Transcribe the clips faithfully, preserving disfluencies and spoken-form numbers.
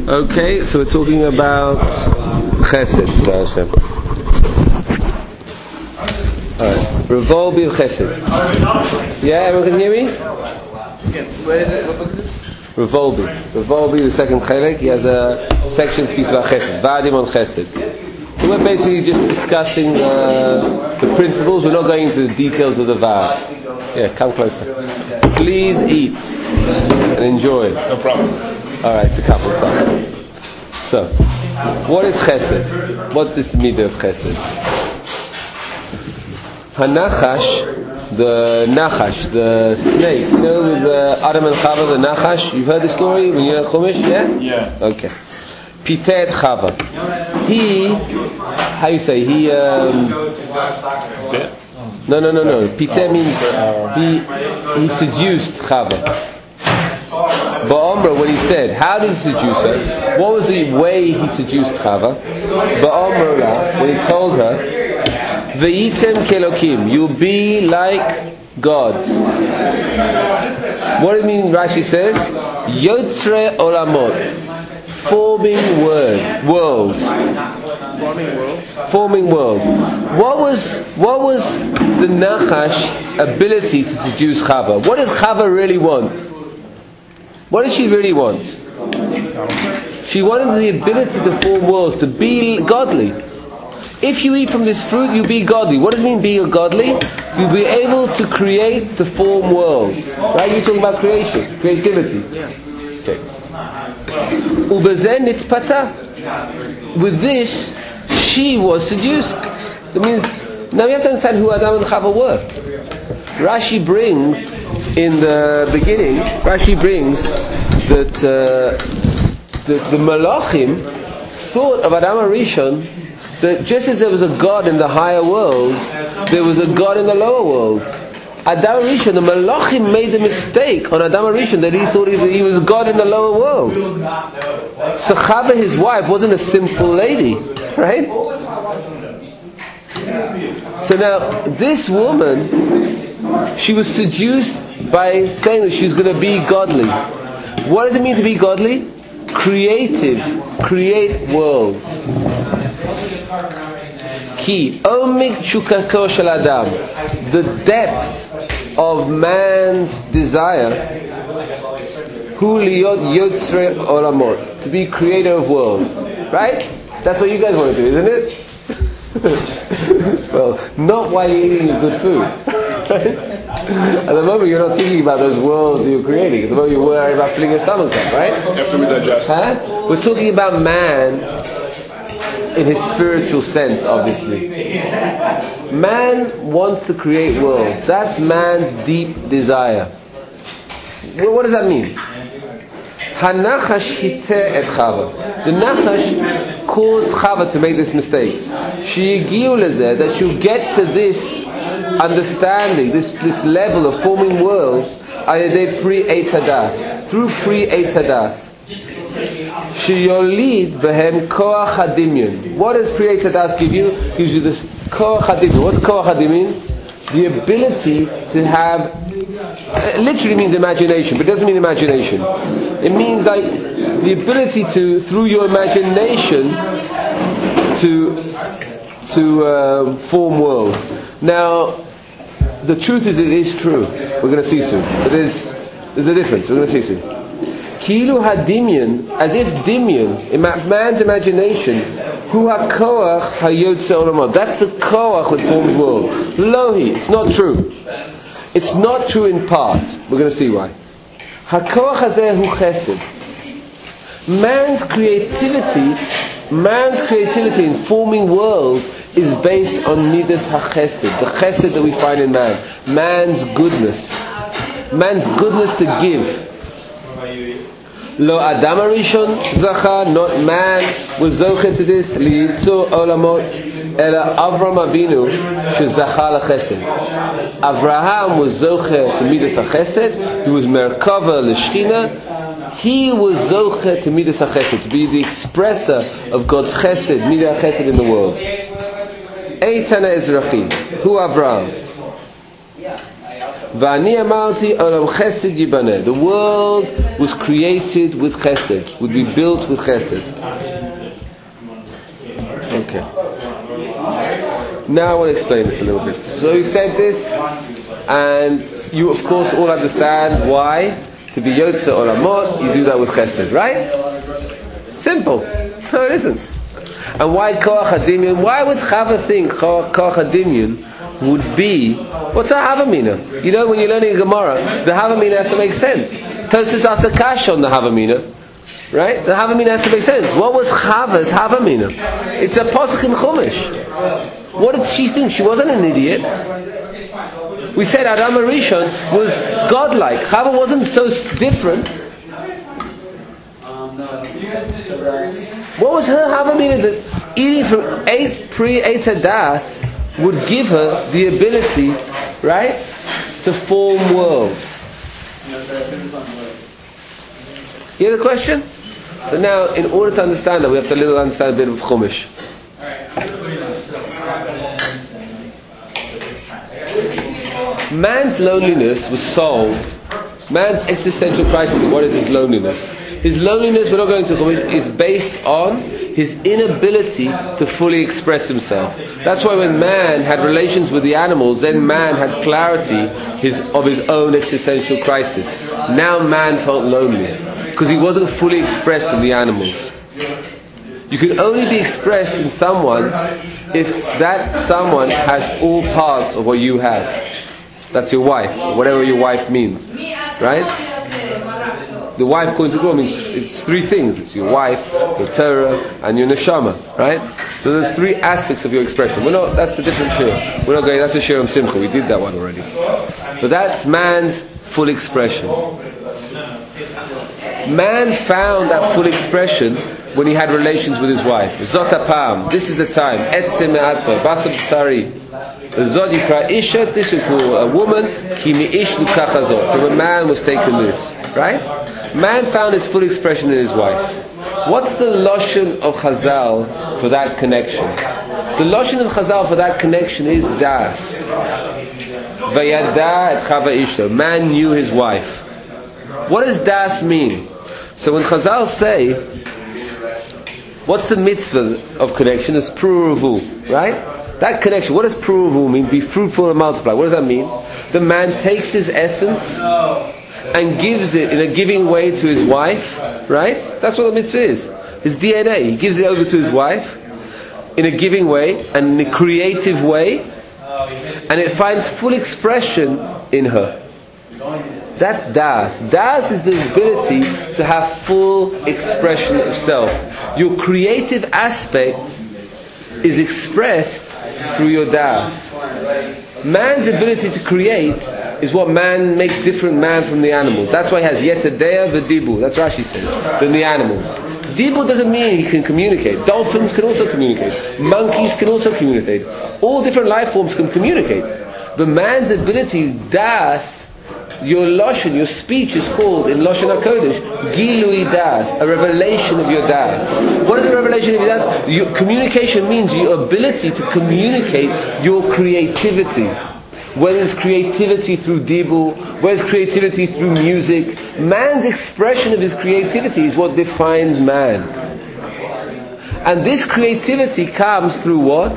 Okay, so we're talking about Chesed. Alright, Revolbi of Chesed. Yeah, everyone can hear me? Where is it? What book is it? Revolbi. Revolbi, the second Chelek, he has a section speaks about Chesed. Vadim on Chesed. So we're basically just discussing uh, the principles. We're not going into the details of the Vav. Yeah, come closer. Please eat and enjoy. No problem. Alright, it's a couple of times. So, what is Chesed? What's this midah of Chesed? Hanachash, the Nachash, the snake, you know, with uh, Adam and Chava, the Nachash. You've heard the story when you're at Chumash, yeah? Yeah. Okay. Pitet Chava. He, how you say? He. Um, no, no, no, no. Pitet means he. He seduced Chava. Ba'omra, when he said, how did he seduce her? What was the way he seduced Chava? Ba'omra, when he told her, Ve'item kelokim, you'll be like gods. What do you mean? Rashi says, Yotzre olamot, forming word, worlds. Forming world. Forming worlds. What was what was the Nachash ability to seduce Chava? What did Chava really want? What did she really want? She wanted the ability to form worlds, to be godly. If you eat from this fruit, you'll be godly. What does it mean be godly? You'll be able to create, to form worlds. Right? You're talking about creation, creativity. Okay. Ubezen nitpata. With this, she was seduced. That means, now we have to understand who Adam and Chava were. Rashi brings, in the beginning, Rashi brings that uh, the, the Malachim thought of Adam Rishon that just as there was a God in the higher worlds, there was a God in the lower worlds. Adam Rishon, the Malachim made the mistake on Adam Rishon that he thought he, he was God in the lower worlds. So Chava, his wife, wasn't a simple lady, right? So now, this woman, she was seduced by saying that she's going to be godly. What does it mean to be godly? Creative, create worlds. Ki omik chukato shel adam, the depth of man's desire, hu liyot yotzre olamot, to be creator of worlds. Right? That's what you guys want to do, isn't it? Well, not while you're eating good food. At the moment you're not thinking about those worlds you're creating. At the moment you're worried about filling your stomach up, right? After we digest. Huh? We're talking about man in his spiritual sense, obviously. Man wants to create worlds. That's man's deep desire. Well, what does that mean? Hanachash hite et Chava. The Nachash caused Chava to make this mistake. She giu lezeh, that she'll get to this understanding, this this level of forming worlds, ayadei pri eitz hadas, through pri eitz hadas. She yolid behem koach hadimyon. What does pri eitz hadas give you? Gives you this koach hadimyon. What's koach hadimyon? The ability to have. It literally means imagination, but it doesn't mean imagination. It means like the ability to, through your imagination, to to uh, form worlds. Now, the truth is, it is true. We're going to see soon. But there's there's a difference. We're going to see soon. Kilu hadimyon, as if dimyon, in man's imagination, hu hakoach hayotze olamot. That's the koach that forms world. Lohi, it's not true. It's not true in part. We're going to see why. Hakoach hazeh hu chesed. Man's creativity, man's creativity in forming worlds is based on midas hachesed, the chesed that we find in man, man's goodness, man's goodness to give. Lo Adam Rishon zacha, not man was zoche to this. Liyitzu olamot, ela Avram Avinu shezacha lachesed. Avraham was zoche to midas hachesed. He was merkava l'shchina. He was zoche to midas hachesed, to be the expresser of God's chesed, midas hachesed in the world. Eitana Ezrachi, who Avraham? V'ani amarti olam chesed yibaneh. The world was created with chesed, would be built with chesed. Okay. Now I want to explain this a little bit. So he said this, and you of course all understand why. To be Yotze Olamot, you do that with chesed, right? Simple. No, it isn't. And why Koach HaDimyon? Why would Chava think Koach HaDimyon would be, what's a Havamina? You know, when you're learning a Gemara, the Havamina has to make sense. Tosfos asks a kasha on the Havamina, right? The Havamina has to make sense. What was Chava's Havamina? It's a Pasuk in Chumash. What did she think? She wasn't an idiot. We said Adam Rishon was godlike. Chava wasn't so different. What was her Havamina? That eating from eight pre-Eitz Hadas would give her the ability, right, to form worlds. You hear the question? So now, in order to understand that, we have to little understand a bit of Chumash. Man's loneliness was solved. Man's existential crisis, what is his loneliness? His loneliness, we're not going to Chumash, is based on his inability to fully express himself. That's why when man had relations with the animals, then man had clarity his, of his own existential crisis. Now man felt lonely because he wasn't fully expressed in the animals. You can only be expressed in someone if that someone has all parts of what you have. That's your wife, whatever your wife means, right? The wife, according to God, means it's three things. It's your wife, your Torah, and your neshama, right? So there's three aspects of your expression. We're not. That's a different shir. We're not going. That's a shir on Simcha. We did that one already. But that's man's full expression. Man found that full expression when he had relations with his wife. Zot hapam. This is the time. Etzem me'atzma. Basar b'sari. Zot yikra isha. This is a woman. Ki mi'ish lukach hazot. From a man was taken this. Right? Man found his full expression in his wife. What's the Lashon of Chazal for that connection? The Lashon of Chazal for that connection is Das. Vayada et Chava Ishto. Man knew his wife. What does Das mean? So when Chazal say, what's the mitzvah of connection? It's Pruruvu, right? That connection, what does Pruruvu mean? Be fruitful and multiply. What does that mean? The man takes his essence and gives it in a giving way to his wife, right? That's what the mitzvah is. His D N A. He gives it over to his wife in a giving way and in a creative way, and it finds full expression in her. That's Das. Das is the ability to have full expression of self. Your creative aspect is expressed through your Das. Man's ability to create is what man makes different man from the animals. That's why he has yetadea v'dibu. That's what Rashi says. Than the animals. Dibu doesn't mean he can communicate. Dolphins can also communicate. Monkeys can also communicate. All different life forms can communicate. But man's ability, das, your lashon, your speech is called in Lashon HaKodesh Gilui Das, a revelation of your das. What is the revelation of your das? Your communication means your ability to communicate your creativity. Whether it's creativity through dibur, whether it's creativity through music, man's expression of his creativity is what defines man. And this creativity comes through what?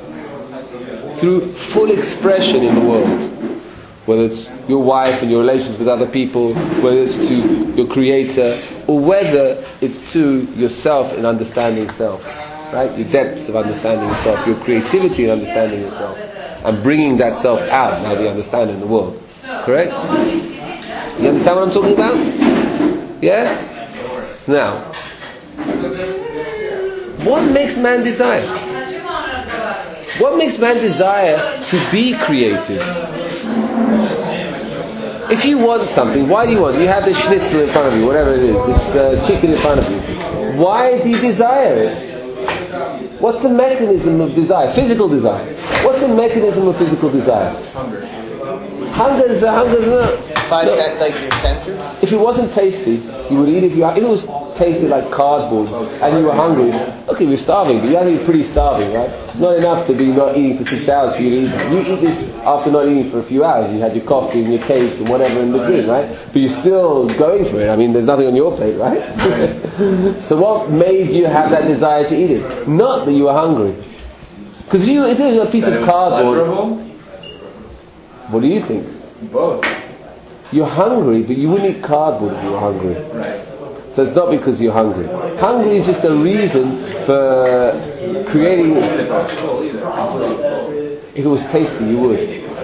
Through full expression in the world. Whether it's your wife and your relations with other people, whether it's to your creator, or whether it's to yourself in understanding self. Right? Your depths of understanding yourself, your creativity in understanding yourself. And bringing that self out, now the understanding in the world. Correct? You understand what I'm talking about? Yeah? Now, what makes man desire? What makes man desire to be creative? If you want something, why do you want it? You have this schnitzel in front of you, whatever it is, this uh, chicken in front of you. Why do you desire it? What's the mechanism of desire? Physical desire. What's the mechanism of physical desire? Hunger. Hunger is a hunger is not. Five no. Like your senses. If it wasn't tasty, you would eat it. If, you, if it was tasted like cardboard and you were hungry, okay, you're starving, but you have to be pretty starving, right? Not enough to be not eating for six hours for you to eat. You eat this after not eating for a few hours. You had your coffee and your cake and whatever in between, right? But you're still going for it. I mean, there's nothing on your plate, right? So what made you have that desire to eat it? Not that you were hungry. Because you, is it a piece That of it was cardboard? pleasurable? What do you think? Both. You're hungry, but you wouldn't eat cardboard if you were hungry. Right. So it's not because you're hungry. Hungry is just a reason for creating. If it was tasty, you would.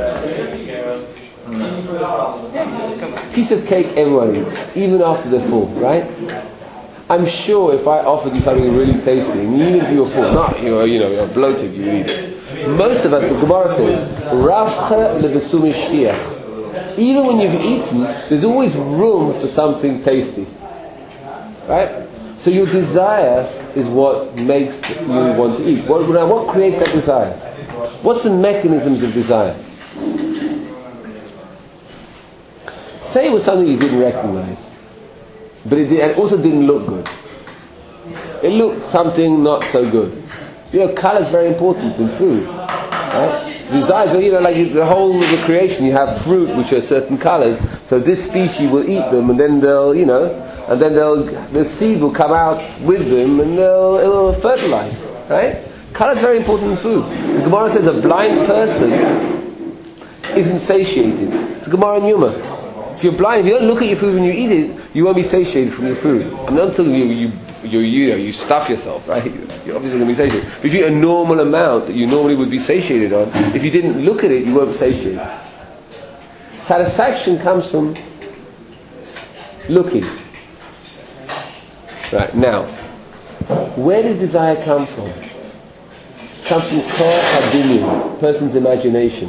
Piece of cake everyone eats, even after they're full, right? I'm sure if I offered you something really tasty, and even if you were full, not you know, you know, you're bloated, you eat it. Most of us, the Gemara says, "Rafcha lebesumi shchiach." Even when you've eaten, there's always room for something tasty, right? So your desire is what makes you want to eat. What, what creates that desire? What's the mechanisms of desire? Say it was something you didn't recognize, but it, did, and it also didn't look good. It looked something not so good. You know, color is very important in food, right? Desires, you know, like the whole of the creation, you have fruit which are certain colors. So this species will eat them, and then they'll, you know, and then they'll, the seed will come out with them, and they'll, it'll fertilize, right? Color is very important in food. The Gemara says a blind person isn't satiated. It's Gemara in Yuma. If you're blind, if you don't look at your food when you eat it, you won't be satiated from your food. I'm not telling you, you, you, you know, you stuff yourself, right? You're obviously going to be satiated. But if you eat a normal amount that you normally would be satiated on, if you didn't look at it, you won't be satiated. Satisfaction comes from looking. Right, now, where does desire come from? It comes from kol hadinyan, person's imagination.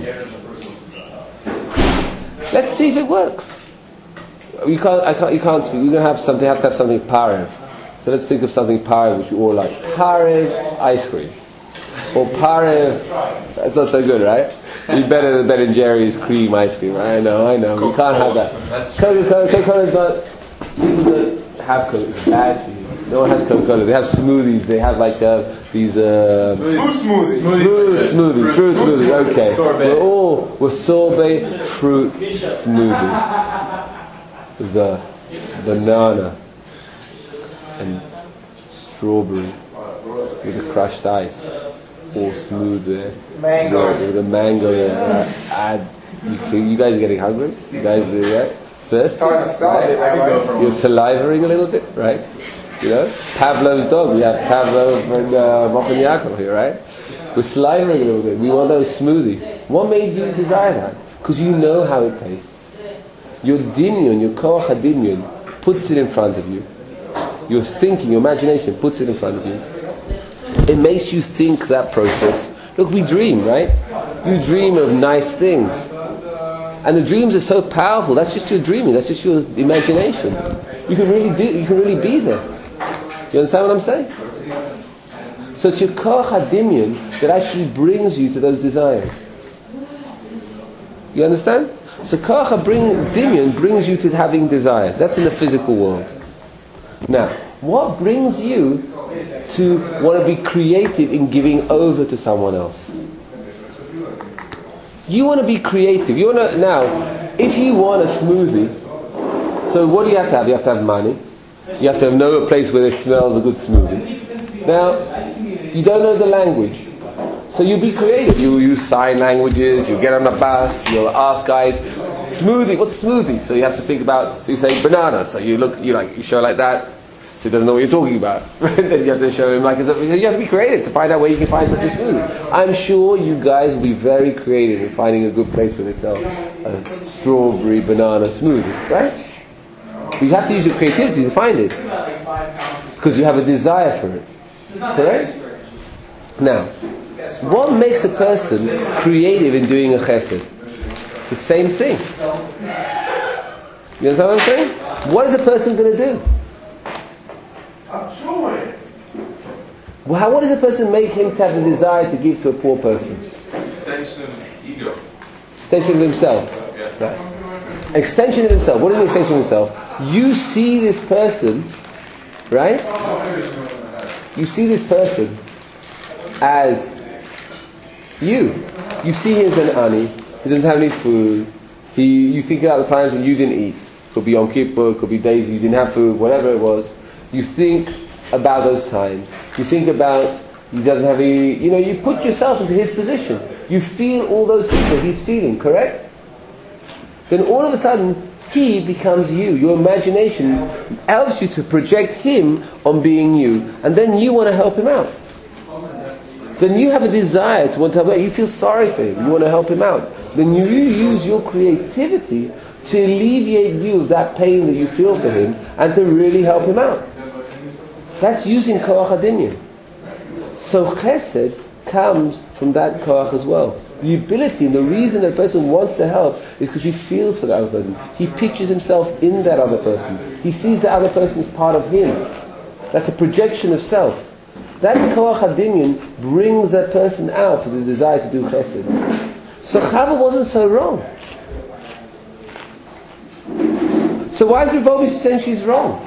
Let's see if it works. You can't, I can't, you can't speak. We're going to have something, have to have something parev. So let's think of something parev which you all like. Parev ice cream. Or parev, that's not so good, right? You better than Ben and Jerry's cream ice cream. I know, I know. We can't have that. Coca-Cola, Coca-Cola is not, people don't have Coca-Cola. It's bad for you. No one has Coca-Cola. They have smoothies. They have like uh, these uh, Fruit smoothies. Fruit smoothies. Fruit smoothies. Okay. We're all we're sorbet fruit smoothie. The banana and strawberry with the crushed ice, all smooth there. Mango. With the mango. Yeah. Add. You, you guys are getting hungry? You guys are right? Thirsty? Starting to start it, Rabbi. You're salivating a little bit, right? You know, Pavlov's dog. We have Pavlov and uh, Mochen Yaakov here, right? We're salivating a little bit. We want those smoothie. What made you desire that? Because you know how it tastes. Your dinyan, your koach hadinyan, puts it in front of you. Your thinking, your imagination puts it in front of you. It makes you think that process. Look, we dream, right? You dream of nice things. And the dreams are so powerful. That's just your dreaming. That's just your imagination. You can really do. You can really be there. You understand what I'm saying? So it's your koach hadinyan that actually brings you to those desires. You understand? So koach hadinyan brings you to having desires. That's in the physical world. Now, what brings you to want to be creative in giving over to someone else? You want to be creative. You want to now. If you want a smoothie, so what do you have to have? You have to have money. You have to know a place where there smells a good smoothie. Now, you don't know the language, so you be creative. You use sign languages. You get on the bus. You'll ask guys, smoothie. What's smoothie? So you have to think about. So you say banana. So you look. You like. You show like that. So he doesn't know what you're talking about. Then you have to show him like as if, you have to be creative to find out where you can find such a smoothie. I'm sure you guys will be very creative in finding a good place where they sell a strawberry banana smoothie, right? But you have to use your creativity to find it because you have a desire for it. Correct? Now, what makes a person creative in doing a chesed? The same thing. You understand what I'm saying? What is a person going to do? Well, how, what does a person make him to have the desire to give to a poor person? Extension of his ego. Extension of himself. Yeah. Right. Extension of himself. What is an extension of himself? You see this person right? You see this person as you. You see him as an ani. He doesn't have any food. He, you think about the times when you didn't eat. Could be Yom Kippur, could be days you didn't have food, whatever it was. You think about those times. You think about he doesn't have any, you know, you put yourself into his position. You feel all those things that he's feeling, correct? Then all of a sudden, he becomes you. Your imagination helps you to project him on being you. And then you want to help him out. Then you have a desire to want to help him out. You feel sorry for him. You want to help him out. Then you use your creativity to alleviate you of that pain that you feel for him and to really help him out. That's using koach hadinyan. So chesed comes from that koach as well. The ability and the reason that a person wants to help is because he feels for the other person. He pictures himself in that other person. He sees the other person as part of him. That's a projection of self. That koach hadinyan brings that person out for the desire to do chesed. So Chava wasn't so wrong. So why is Ravomi saying she's wrong?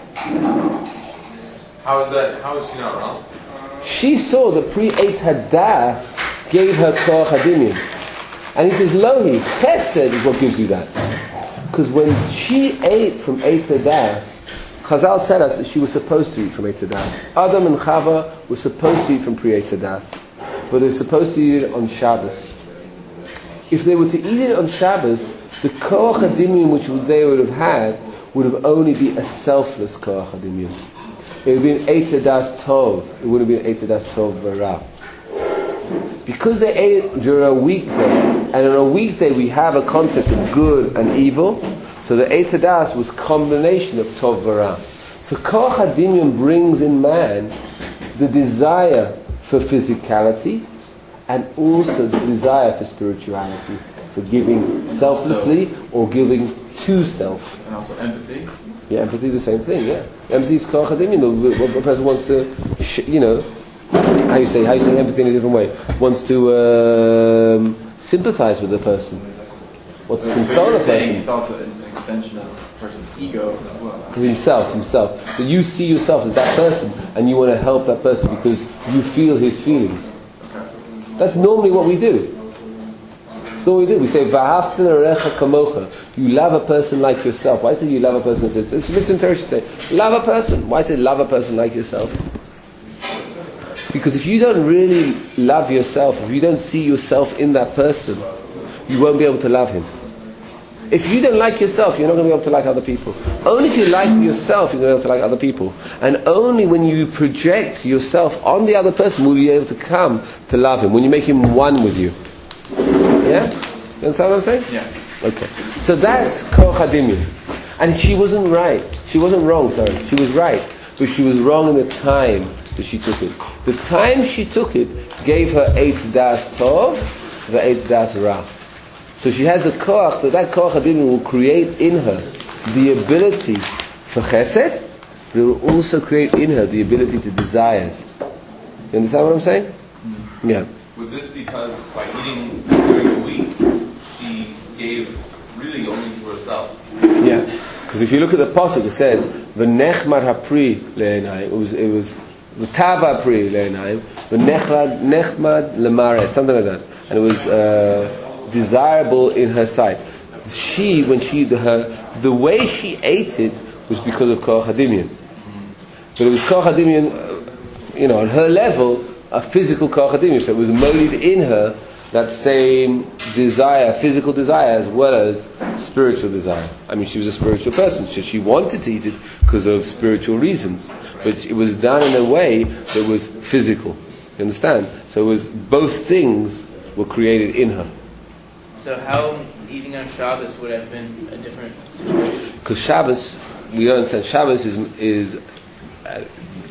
How is that? How is she not wrong? She saw the pre-Eitz Hadas gave her koach hadinyan. And he says, Lohi, chesed is what gives you that. Because when she ate from Eitz Hadas, Chazal said us that she was supposed to eat from Eitz Hadas. Adam and Chava were supposed to eat from pre-Eitz Hadas. But they were supposed to eat it on Shabbos. If they were to eat it on Shabbos, the koach hadinyan which they would have had would have only been a selfless koach hadinyan. It would have been Eitz Hadas Tov. It would have been Eitz Hadas Tov V'Ra. Because they ate it during a weekday, and on a weekday we have a concept of good and evil, so the Eitz Hadas was combination of Tov V'Ra. So koach hadinyan brings in man the desire for physicality and also the desire for spirituality, for giving selflessly or giving to self. And also empathy. Yeah, empathy is the same thing. Yeah, empathy is koach hadinyan. What a person wants to, you know, how you say how you say empathy in a different way. Wants to um, sympathize with the person. Wants to console a person. It's also an extension of a person's ego as well. Himself, himself. So you see yourself as that person, and you want to help that person because you feel his feelings. That's normally what we do. That's what we do. We say, "V'ahavta l'recha kamocha." You love a person like yourself. Why say you love a person? It's Mister Torah should say, "Love a person." Why say love a person like yourself? Because if you don't really love yourself, if you don't see yourself in that person, you won't be able to love him. If you don't like yourself, you're not going to be able to like other people. Only if you like yourself, you're going to be able to like other people. And only when you project yourself on the other person will you be able to come to love him. When you make him one with you. Yeah? You understand what I'm saying? Yeah. Okay. So that's koach hadinyan. And she wasn't right. She wasn't wrong, sorry. She was right. But she was wrong in the time that she took it. The time she took it gave her Eitz Hadas Tov, the Eitz Hadas Ra. So she has a koach, that that koach hadinyan will create in her the ability for chesed, but it will also create in her the ability to desires. You understand what I'm saying? Mm-hmm. Yeah. Was this because by eating during the week, she gave really only to herself? Yeah. Because if you look at the pasuk, it says, "V'nechmad hapri le'enayim." It was, it was, "V'tava hapri le'enayim, v'nechmad lemare," something like that. And it was uh, desirable in her sight. She, when she, the, her, the way she ate it was because of koach hadinyan. But it was koach hadinyan, uh, you know, on her level, a physical koach hadinyan. So it was molid in her that same desire, physical desire, as well as spiritual desire. I mean, she was a spiritual person, so she wanted to eat it because of spiritual reasons. But it was done in a way that was physical. You understand? So it was both things were created in her. So how eating on Shabbos would have been a different situation? Because Shabbos, we don't understand, Shabbos is, is uh,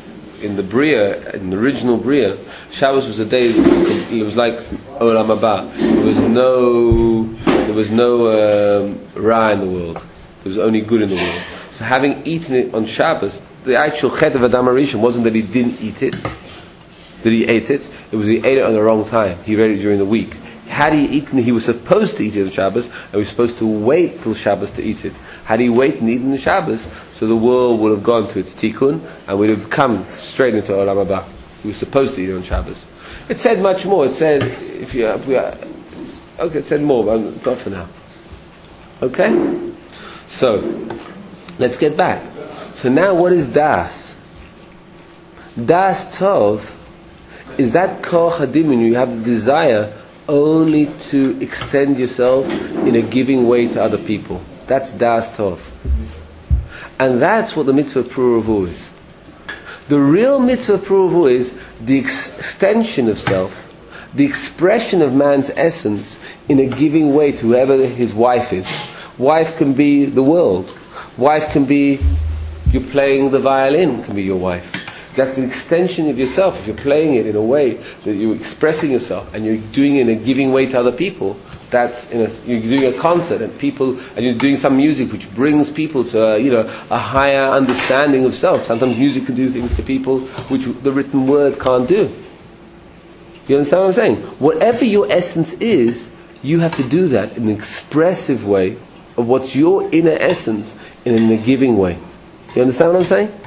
in the Bria, in the original Bria, Shabbos was a day, it was like Olam Haba. There was no, there was no um, Ra in the world. There was only good in the world. So having eaten it on Shabbos, the actual Chet of Adam HaRishon wasn't that he didn't eat it, that he ate it, it was he ate it on the wrong time. He ate it during the week. Had he eaten, he was supposed to eat it on Shabbos, and he was supposed to wait till Shabbos to eat it. had he waited and eaten the Shabbos, so the world would have gone to its tikkun and would have come straight into Olam Haba. He was supposed to eat on Shabbos. It said much more. It said, if you, if we are, okay, it said more, but not for now. Okay? So, let's get back. So now what is Das? Das Tov is that Koch HaDimyon, you have the desire only to extend yourself in a giving way to other people. That's Das Tov. And that's what the mitzvah Pruruvu is. The real mitzvah Pruruvu is the ex- extension of self, the expression of man's essence in a giving way to whoever his wife is. Wife can be the world. Wife can be you're playing the violin, can be your wife. That's an extension of yourself. If you're playing it in a way that you're expressing yourself and you're doing it in a giving way to other people, that's in a, you're doing a concert and people and you're doing some music which brings people to a, you know a higher understanding of self. Sometimes music can do things to people which the written word can't do. You understand what I'm saying? Whatever your essence is, you have to do that in an expressive way of what's your inner essence and in a giving way. You understand what I'm saying?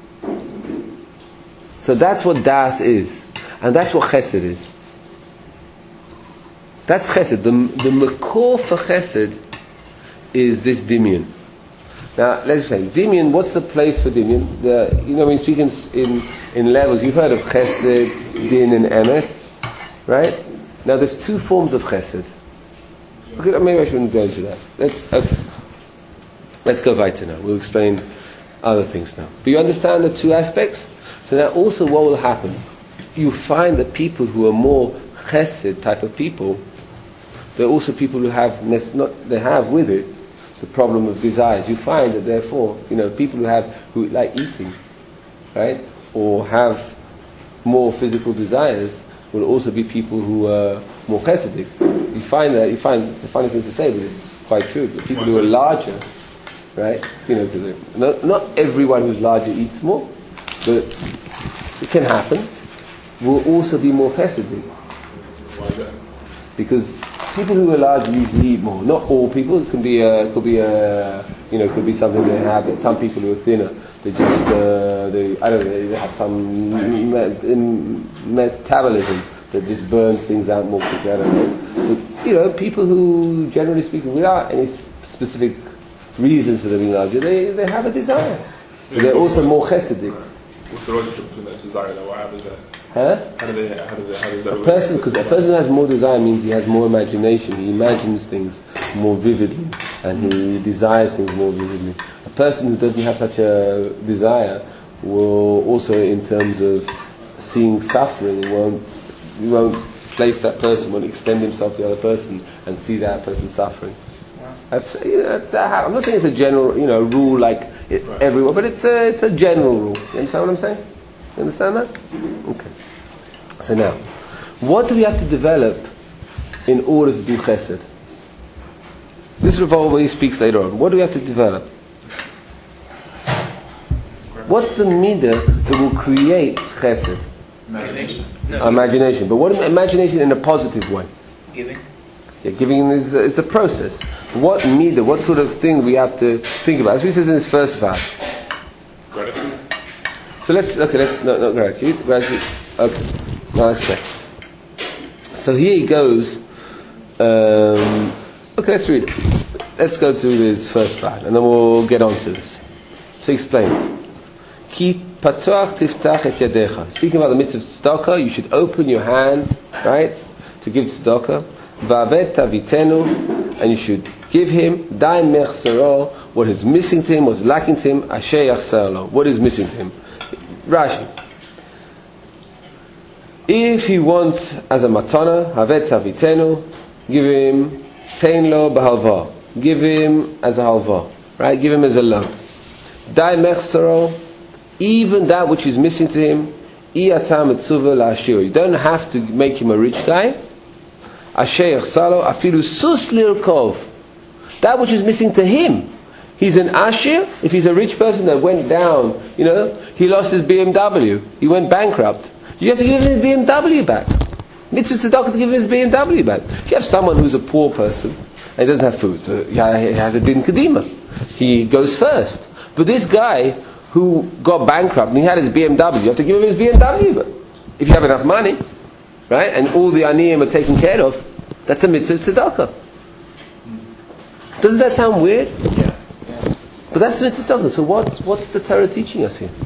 So that's what Das is. And that's what Chesed is. That's Chesed. The, the Makor for Chesed is this Dimyon. Now, let's say, Dimyon, what's the place for Dimyon? The, you know, when you speak in, in, in levels, you've heard of Chesed, Din, and Emes, right? Now, there's two forms of Chesed. Okay, maybe I shouldn't go into that. Let's, okay. Let's go weiter now. We'll explain other things now. But you understand the two aspects? So now also what will happen? You find that people who are more chesed type of people, they're also people who have not they have with it the problem of desires. You find that therefore, you know, people who have who like eating, right, or have more physical desires will also be people who are more chesedic. You find that you find it's a funny thing to say, but it's quite true. The people who are larger, right, you know, because not, not everyone who's larger eats more. But it can happen, will also be more chesedic. Why is that? Because people who are large usually eat more. Not all people. It can be a, could be a, you know, could be something they have. That some people who are thinner, they just, uh, they, I don't know, they have some met, metabolism that just burns things out more quickly. I don't know. But you know, people who, generally speaking, without any specific reasons for them being larger, they they have a desire. But they're also more chesedic. What's the relationship between that desire and what happens that? Huh? How do they? How does that? How does that? A person, because a person who has more desire means he has more imagination. He imagines things more vividly, and he desires things more vividly. A person who doesn't have such a desire will also, in terms of seeing suffering, won't won't place that person, won't extend himself to the other person and see that person suffering. I've, you know, I'm not saying it's a general, you know, rule like it, right. everywhere, but it's a it's a general rule. You understand what I'm saying? You understand that? Okay. So now, what do we have to develop in order to do Chesed? This revolves when he speaks later on. What do we have to develop? What's the midah that will create Chesed? Imagination. No. Imagination. But what imagination in a positive way? Giving. Yeah, giving is a, is a process. What midah, what sort of thing we have to think about? As he says in his first verse. Gratitude. So let's, okay, let's, no, not gratitude, gratitude, okay, now let's check. So here he goes, um, okay, let's read it. Let's go to his first verse, and then we'll get on to this. So he explains. Ki patuach tiftach et yadecha. Speaking about the mitzvah of tzedakah, you should open your hand, right, to give tzedakah. Va'avet tavitenu, and you should give him dai mechsero, what is missing to him, what's lacking to him, asher yachser lo, what is missing to him. Rashi. If he wants as a matana, havet tavitenu, give him tein lo b'halva, give him as a halva, right? Give him as a loan. Dai mechsero, even that which is missing to him, iyatam etzuva la'ashir. You don't have to make him a rich guy. Asher yachsalo afilu sus lirkov. That which is missing to him. He's an ashir. If he's a rich person that went down, you know, he lost his B M W. He went bankrupt. You have to give him his B M W back. Mitzvah tzedakah to give him his B M W back. If you have someone who's a poor person and he doesn't have food, so he has a din kadima. he goes first. But this guy who got bankrupt and he had his B M W, you have to give him his B M W. But if you have enough money, right, and all the aniyim are taken care of, that's a mitzvah tzedakah. Doesn't that sound weird? Yeah. yeah. But that's the mitzvah tzedakah. So what, what's the Torah teaching us here?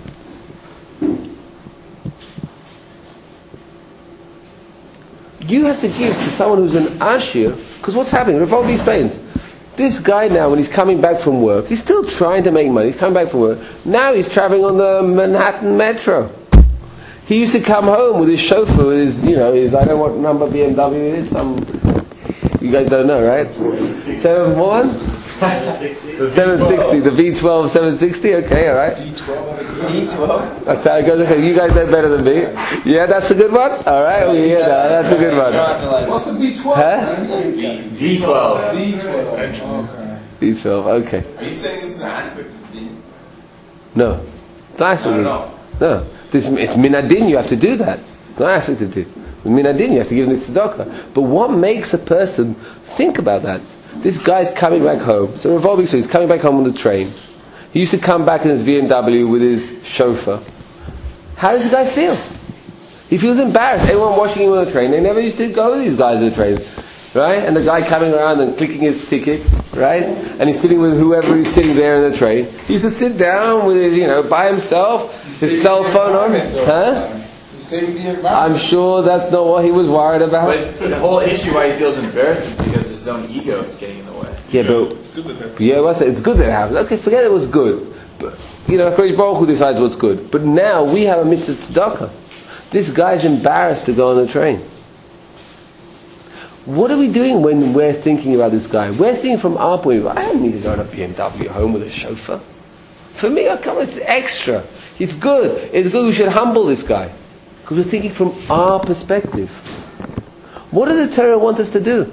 You have to give to someone who's an ashir, because what's happening? Revolve explains. This guy now, when he's coming back from work, he's still trying to make money. He's coming back from work. Now he's traveling on the Manhattan Metro. He used to come home with his chauffeur, with his, you know, his, I don't know what number B M W it is. Some, you guys don't know, right? seven one? seven sixty, the V twelve seven sixty, okay, alright. D twelve? Okay, okay, you guys know better than me. Yeah, that's a good one? Alright, we hear that, that's a good one. What's the V twelve? Huh? V twelve. V twelve. Okay. V twelve, okay. Are you saying this is an aspect of din? No. It's an aspect I don't of know. No. This, it's minadin, you have to do that. It's an aspect of din. With minadin, you have to give them this tzedakah. But what makes a person think about that? This guy's coming back home. So revolving story, he's coming back home on the train. He used to come back in his B M W with his chauffeur. How does the guy feel? He feels embarrassed. Everyone watching him on the train, they never used to go with these guys on the train. Right? And the guy coming around and clicking his tickets, right? And he's sitting with whoever is sitting there in the train. He used to sit down with his, you know, by himself, his cell phone on. Huh? I'm sure that's not what he was worried about. But the whole issue why he feels embarrassed is because his own ego is getting in the way. Yeah, but yeah, what's it? It's good that it happens. Okay, forget it was good. But you know, HaKadosh Baruch Hu decides what's good. But now we have a mitzvah tzedakah. This guy's embarrassed to go on the train. What are we doing when we're thinking about this guy? We're thinking from our point of view. I don't need to go on a B M W home with a chauffeur. For me, I come. It's extra. It's good. It's good. We should humble this guy because we're thinking from our perspective. What does the Torah want us to do?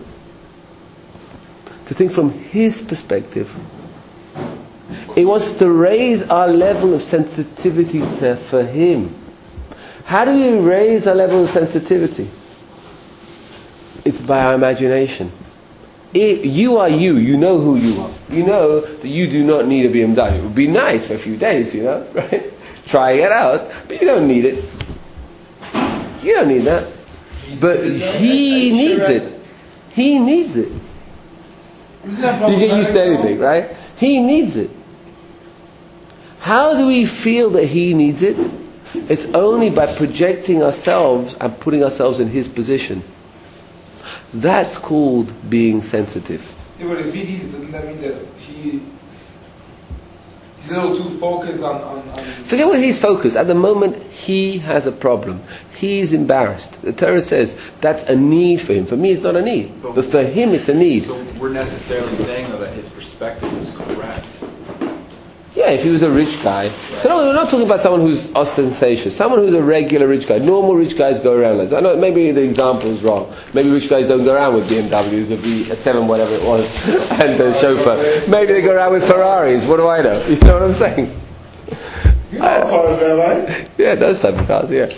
To think from his perspective. It wants to raise our level of sensitivity to, for him. How do we raise our level of sensitivity? It's by our imagination. It, you are you. You know who you are. You know that you do not need a B M W. It would be nice for a few days, you know, right? Trying it out, but you don't need it. You don't need that. But he needs it. He needs it. You get used to anything, right? He needs it. How do we feel that he needs it? It's only by projecting ourselves and putting ourselves in his position. That's called being sensitive. Yeah, but if he needs it, doesn't that mean that he he's a little too focused on, on, on Forget what he's focused. At the moment, he has a problem. He's embarrassed. The Torah says that's a need for him. For me, it's not a need. But for him, it's a need. So we're necessarily saying, though, that his perspective is correct. Yeah, if he was a rich guy. So no, we're not talking about someone who's ostentatious. Someone who's a regular rich guy. Normal rich guys go around like that. I know maybe the example is wrong. Maybe rich guys don't go around with B M Ws, a V a seven, whatever it was, and a chauffeur. Maybe they go around with Ferraris. What do I know? You know what I'm saying? you know cars there, right? Yeah, those type of cars. Yeah.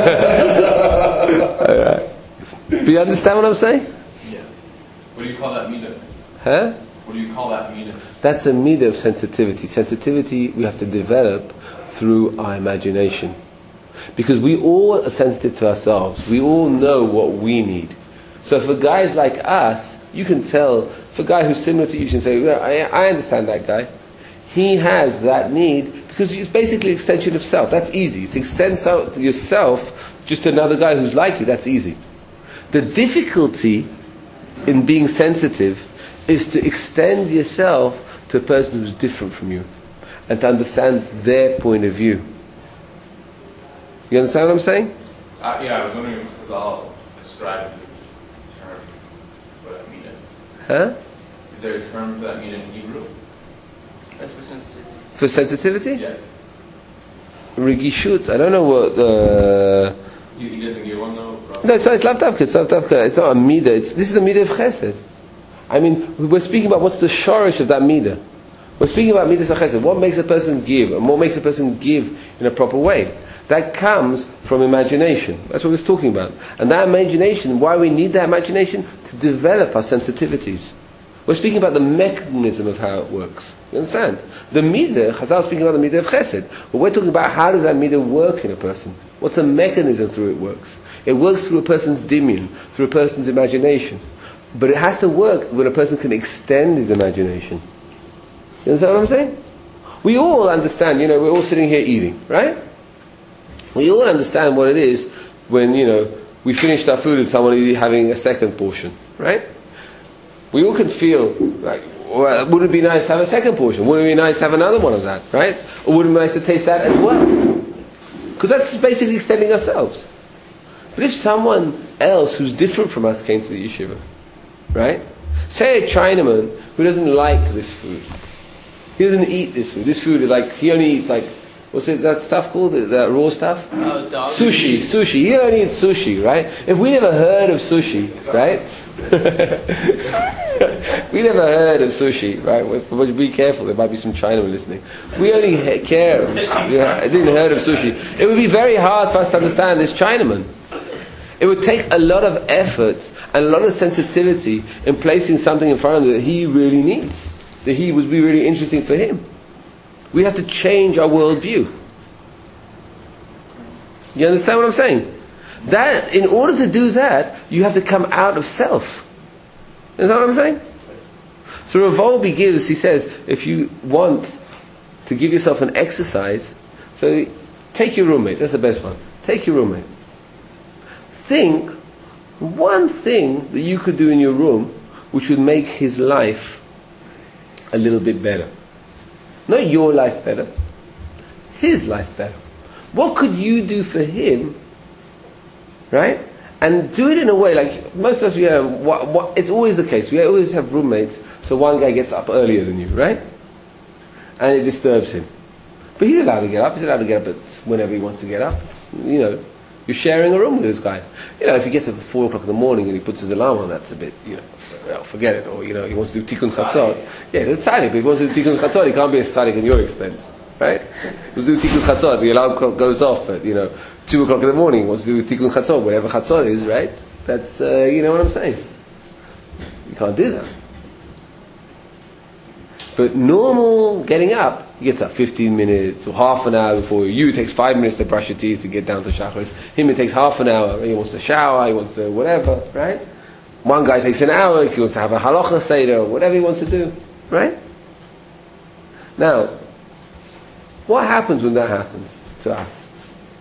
Alright. Do you understand what I'm saying? Yeah. What do you call that midah? Huh? What do you call that midah? That's a midah of sensitivity. Sensitivity we have to develop through our imagination. Because we all are sensitive to ourselves. We all know what we need. So for guys like us, you can tell, for a guy who's similar to you, you can say, well, I, I understand that guy. He has that need because it's basically an extension of self. That's easy. To extend self, yourself just to another guy who's like you, that's easy. The difficulty in being sensitive is to extend yourself to a person who's different from you and to understand their point of view. You understand what I'm saying? Uh, yeah, I was wondering if Chazal described the term for that midah. Huh? Is there a term for that midah in Hebrew? That's for sensitivity. For sensitivity? Yeah. Regishut. I don't know what the... He, he doesn't give one though? No, it's not, it's lav davka, it's lav davka. It's not a midah. It's, this is the midah of chesed. I mean, we're speaking about what's the shorish of that midah. We're speaking about midas chesed. What makes a person give, and what makes a person give in a proper way. That comes from imagination. That's what we're talking about. And that imagination, why we need that imagination? To develop our sensitivities. We're speaking about the mechanism of how it works. You understand? The midah, Chazal is speaking about the midah of chesed. But we're talking about how does that midah work in a person? What's the mechanism through it works? It works through a person's dimyon, through a person's imagination. But it has to work when a person can extend his imagination. You understand what I'm saying? We all understand, you know, we're all sitting here eating, right? We all understand what it is when, you know, we finished our food and someone is having a second portion, right? We all can feel like, well, wouldn't it be nice to have a second portion? Wouldn't it be nice to have another one of that, right? Or wouldn't it be nice to taste that as well? Because that's basically extending ourselves. But if someone else who's different from us came to the yeshiva, right? Say a Chinaman who doesn't like this food. He doesn't eat this food. This food is like, he only eats like, what's it, that stuff called? That, that raw stuff? Oh, dog sushi, meat. sushi. He only eats sushi, right? If we never heard of sushi, right? We never heard of sushi, right? But be careful, there might be some Chinamen listening. We only he- care of, yeah, I didn't heard of sushi. It would be very hard for us to understand this Chinaman. It would take a lot of effort and a lot of sensitivity in placing something in front of him that he really needs, that he would be really interesting for him. We have to change our worldview. You understand what I'm saying? That, in order to do that, you have to come out of self. You understand what I'm saying? So Rav Wolbe gives, he says, if you want to give yourself an exercise, so take your roommate, that's the best one. Take your roommate. Think one thing that you could do in your room which would make his life a little bit better. Not your life better, his life better. What could you do for him, right? And do it in a way, like most of us, you know, what, what, it's always the case. We always have roommates, so one guy gets up earlier than you, right? And it disturbs him. But he's allowed to get up, he's allowed to get up at whenever he wants to get up. It's, you know, you're sharing a room with this guy. You know, if he gets up at four o'clock in the morning and he puts his alarm on, that's a bit, you know, well, forget it. Or, you know, he wants to do tikkun chatzot. Yeah, it's tzaddik, but if he wants to do tikkun chatzot, he can't be a tzaddik at your expense. Right? He wants to do tikkun chatzot, the alarm goes off at, you know, two o'clock in the morning, he wants to do tikkun chatzot, whatever chatzot is, right? That's, uh, you know what I'm saying? You can't do that. But normal getting up, he gets up fifteen minutes or half an hour before you. It takes five minutes to brush your teeth to get down to shacharis. Him, it takes half an hour. He wants to shower, he wants to whatever, right? One guy takes an hour, he wants to have a halacha seder, whatever he wants to do, right? Now, what happens when that happens to us?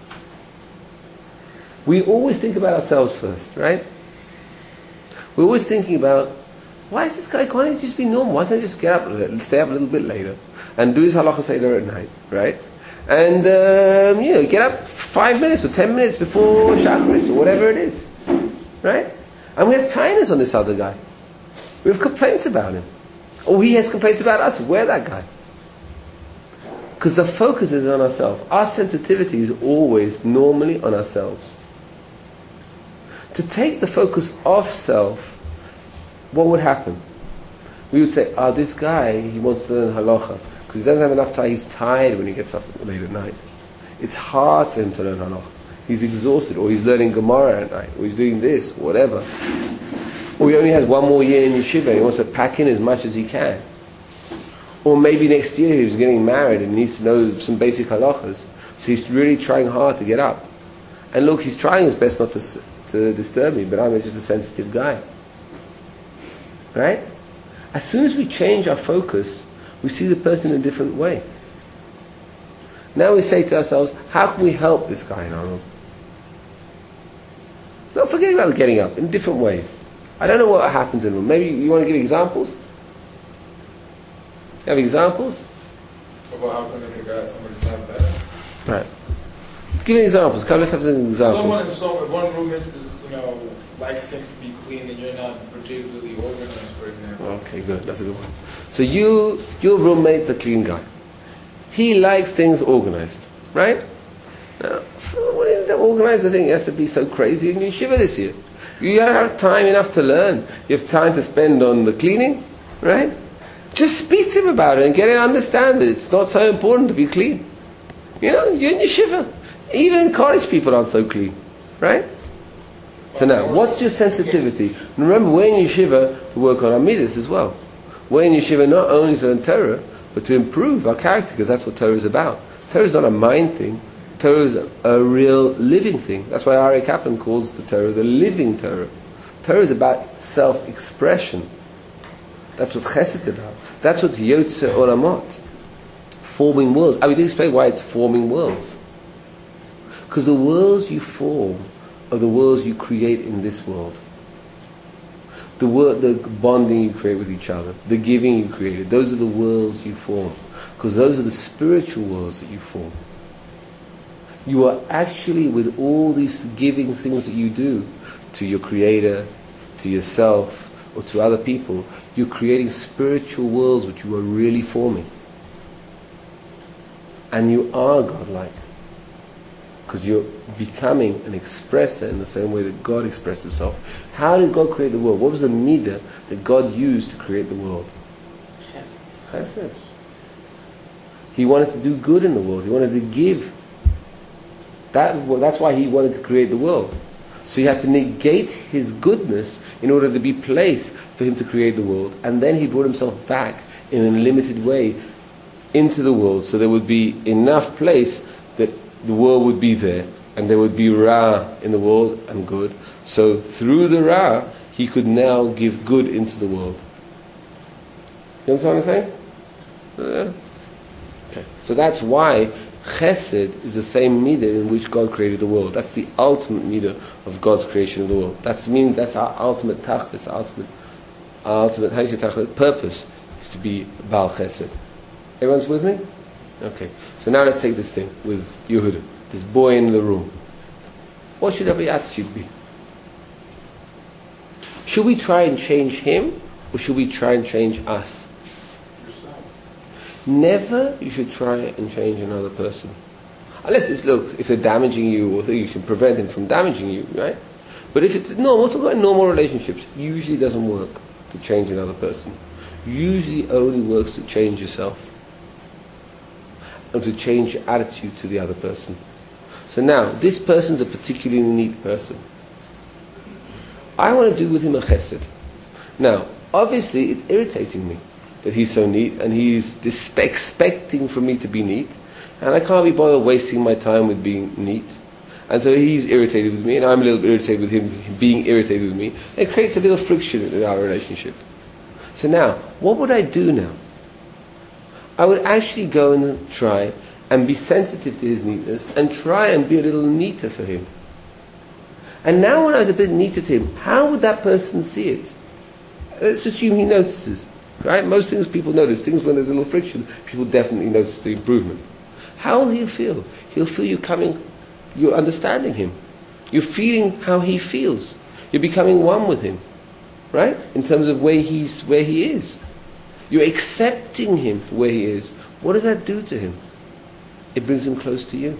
We always think about ourselves first, right? We're always thinking about, why is this guy, can't he just be normal? Why can't he just get up a little, stay up a little bit later and do his halacha seder at night, right? And, um, you know, get up five minutes or ten minutes before shacharis or whatever it is, right? And we have kindness on this other guy. We have complaints about him. Or he has complaints about us. We're that guy. Because the focus is on ourselves. Our sensitivity is always normally on ourselves. To take the focus off self, what would happen? We would say, oh, this guy, he wants to learn halacha. Because he doesn't have enough time. He's tired when he gets up late at night. It's hard for him to learn halacha. He's exhausted, or he's learning Gemara at night, or he's doing this, whatever. Or he only has one more year in yeshiva and he wants to pack in as much as he can. Or maybe next year he's getting married and he needs to know some basic halachas. So he's really trying hard to get up. And look, he's trying his best not to, to disturb me, but I'm just a sensitive guy. Right? As soon as we change our focus, we see the person in a different way. Now we say to ourselves, how can we help this guy in our room? Not forgetting about getting up in different ways. I don't know what happens in a room. Maybe you want to give examples? You have examples? About how can I make a guy somebody's life better? Right. Let's give examples. Come, let's have some examples. Someone, so if one roommate is, you know, likes things to be clean and you're not particularly organized, for example. Okay, good. That's a good one. So you, your roommate's a clean guy. He likes things organized, right? Now, what is that organized? I think it has to be so crazy in yeshiva this year. You don't have time enough to learn. You have time to spend on the cleaning, right? Just speak to him about it and get him to understand that it's not so important to be clean. You know, you're in yeshiva. Even in college, people aren't so clean, right? So now, what's your sensitivity? And remember, we're in yeshiva to work on our midas as well. We're in yeshiva not only to learn Torah, but to improve our character, because that's what Torah is about. Torah is not a mind thing. Torah is a, a real living thing. That's why Aryeh Kaplan calls the Torah the living Torah. Torah is about self-expression. That's what Chesed is about. That's what Yotze Olamot, forming worlds. I will explain why it's forming worlds. Because the worlds you form are the worlds you create in this world. The word, the bonding you create with each other, the giving you created, those are the worlds you form. Because those are the spiritual worlds that you form. You are actually, with all these giving things that you do to your Creator, to yourself, or to other people, you're creating spiritual worlds which you are really forming. And you are godlike. Because you're becoming an expresser in the same way that God expressed himself. How did God create the world? What was the midah that God used to create the world? Chesed. He wanted to do good in the world. He wanted to give. That, that's why he wanted to create the world. So you had to negate his goodness in order to be placed for him to create the world. And then he brought himself back in a limited way into the world, so there would be enough place that the world would be there, and there would be Ra in the world and good. So through the Ra, he could now give good into the world. You understand what I'm saying? Uh, okay. So that's why Chesed is the same midah in which God created the world. That's the ultimate midah of God's creation of the world. That's mean that's our ultimate tachlis, our ultimate, our ultimate tachlis purpose is to be Baal Chesed. Everyone's with me? Okay. So now let's take this thing with Yehuda, this boy in the room. What should our attitude be? Should we try and change him, or should we try and change us? Yourself. Never you should try and change another person. Unless it's, look, if they're damaging you, or you can prevent them from damaging you, right? But if it's normal, we're talking about normal relationships, usually doesn't work to change another person. Usually only works to change yourself. And to change your attitude to the other person. So now, this person's a particularly neat person. I want to do with him a chesed. Now, obviously it's irritating me that he's so neat and he's dispe- expecting from me to be neat, and I can't be bothered wasting my time with being neat. And so he's irritated with me, and I'm a little bit irritated with him being irritated with me. It creates a little friction in our relationship. So now, what would I do now? I would actually go and try and be sensitive to his neatness and try and be a little neater for him. And now when I was a bit neater to him, how would that person see it? Let's assume he notices. Right? Most things people notice. Things when there's a little friction, people definitely notice the improvement. How will he feel? He'll feel you coming, you're understanding him. You're feeling how he feels. You're becoming one with him. Right? In terms of where he's, where he is. You're accepting him for where he is. What does that do to him? It brings him close to you.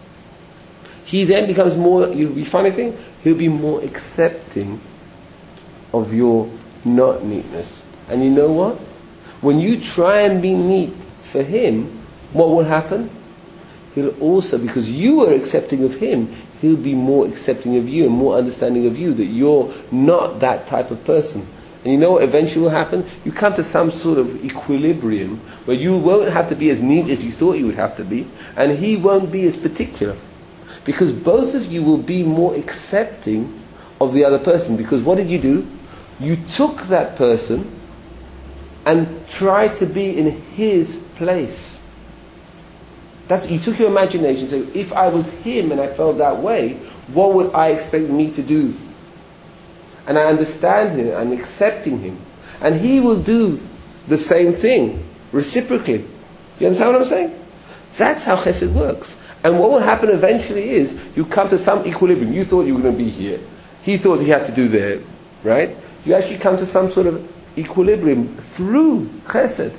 He then becomes more, you, you funny thing, he'll be more accepting of your not neatness. And you know what? When you try and be neat for him, what will happen? He'll also, because you are accepting of him, he'll be more accepting of you and more understanding of you, that you're not that type of person. And you know what eventually will happen? You come to some sort of equilibrium where you won't have to be as neat as you thought you would have to be, and he won't be as particular. Because both of you will be more accepting of the other person. Because what did you do? You took that person and tried to be in his place. That's, you took your imagination and said, if I was him and I felt that way, what would I expect me to do? And I understand him, I'm accepting him. And he will do the same thing, reciprocally. You understand what I'm saying? That's how chesed works. And what will happen eventually is, you come to some equilibrium. You thought you were going to be here. He thought he had to do there, right? You actually come to some sort of equilibrium through chesed.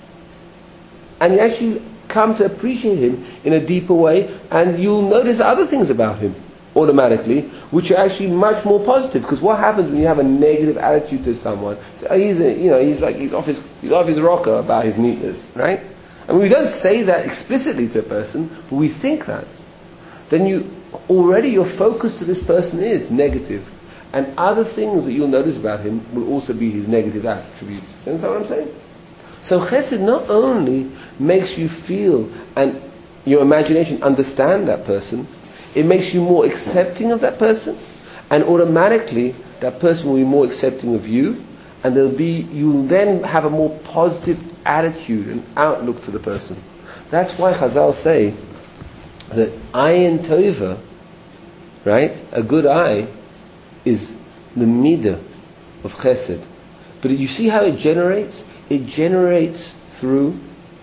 And you actually come to appreciate him in a deeper way, and you'll notice other things about him automatically, which are actually much more positive. Because what happens when you have a negative attitude to someone? So he's, a, you know, he's like he's off his he's off his rocker about his neatness, right? I mean, we don't say that explicitly to a person, but we think that. Then you already your focus to this person is negative, And other things that you'll notice about him will also be his negative attributes. You understand what I'm saying? So chesed not only makes you feel and your imagination understand that person, it makes you more accepting of that person, and automatically that person will be more accepting of you, and there'll be, you'll then have a more positive attitude and outlook to the person. That's why Chazal say that ayin tova, right, a good eye, is the midah of chesed. But you see how it generates? It generates through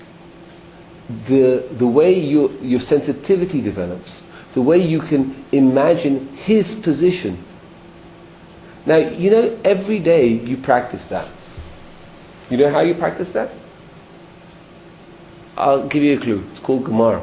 the the way your your sensitivity develops, the way you can imagine his position. Now, you know, every day you practice that. You know how you practice that? I'll give you a clue. It's called Gemara.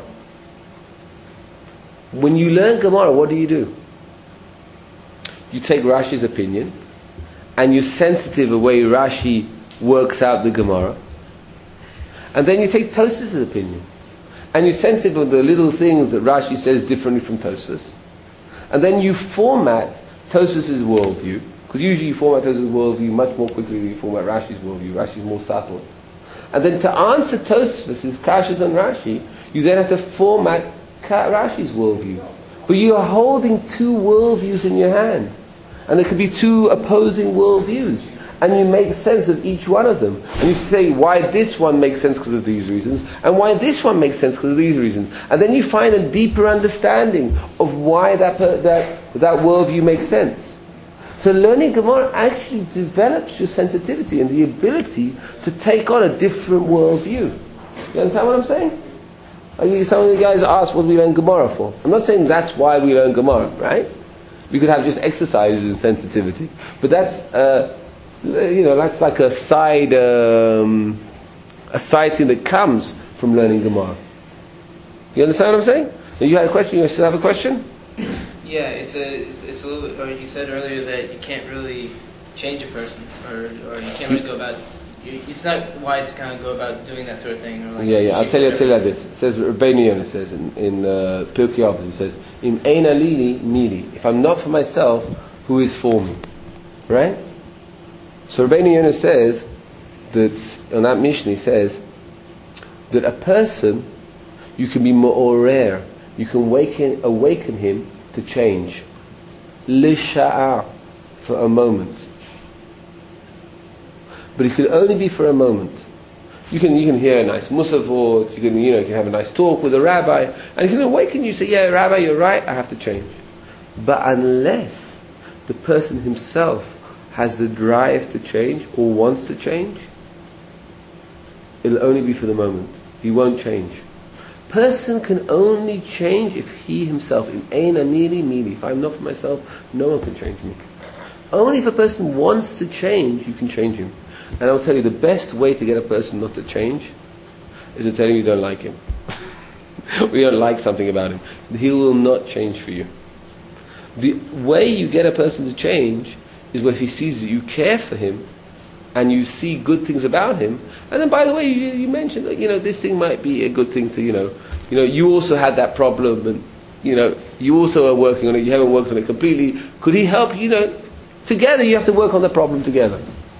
When you learn Gemara, what do you do? You take Rashi's opinion, and you're sensitive the way Rashi works out the Gemara, and then you take Tosfos' opinion, and you're sensitive of the little things that Rashi says differently from Tosfos, and then you format Tosfos' worldview, because usually you format Tosfos' worldview much more quickly than you format Rashi's worldview. Rashi's more subtle. And then to answer Tosfos' kashas on Rashi, you then have to format Rashi's worldview. But you are holding two worldviews in your hand. And there could be two opposing worldviews. And you make sense of each one of them. And you say why this one makes sense because of these reasons, and why this one makes sense because of these reasons. And then you find a deeper understanding of why that, that, that worldview makes sense. So learning Gemara actually develops your sensitivity and the ability to take on a different worldview. You understand what I'm saying? Like some of you guys ask what we learn Gemara for. I'm not saying that's why we learn Gemara, right? We could have just exercises in sensitivity. But that's, uh, you know, that's like a side, um, a side thing that comes from learning Gemara. You understand what I'm saying? Now you had a question, you still have a question? Yeah, it's a, it's, it's a little bit, or you said earlier that you can't really change a person, or, or you can't really go about, you, it's not wise to kind of go about doing that sort of thing. Or like Yeah, yeah, I'll tell you, I'll tell you like this. It says, Rabbeinu Yonah says in, in uh, Pirkei Avos, it says, Im ein alili mili. If I'm not for myself, who is for me? Right? So Rabbeinu Yonah says, that, on that mission he says, that a person, you can be more rare, you can awaken, awaken him to change. Lisha'ah, for a moment. But it can only be for a moment. You can you can hear a nice musaf, or you can you know you can have a nice talk with a rabbi, and he can awaken you. Say, yeah, Rabbi, you're right. I have to change. But unless the person himself has the drive to change or wants to change, it'll only be for the moment. He won't change. Person can only change if he himself, in ein anili mili, if I'm not for myself, no one can change me. Only if a person wants to change, you can change him. And I'll tell you, the best way to get a person not to change is to tell him you don't like him. We don't like something about him. He will not change for you. The way you get a person to change is when he sees that you care for him and you see good things about him. And then, by the way, you, you mentioned that, you know, this thing might be a good thing to, you know, you know, you also had that problem, and, you know, you also are working on it, you haven't worked on it completely. Could he help? You know, together you have to work on the problem together.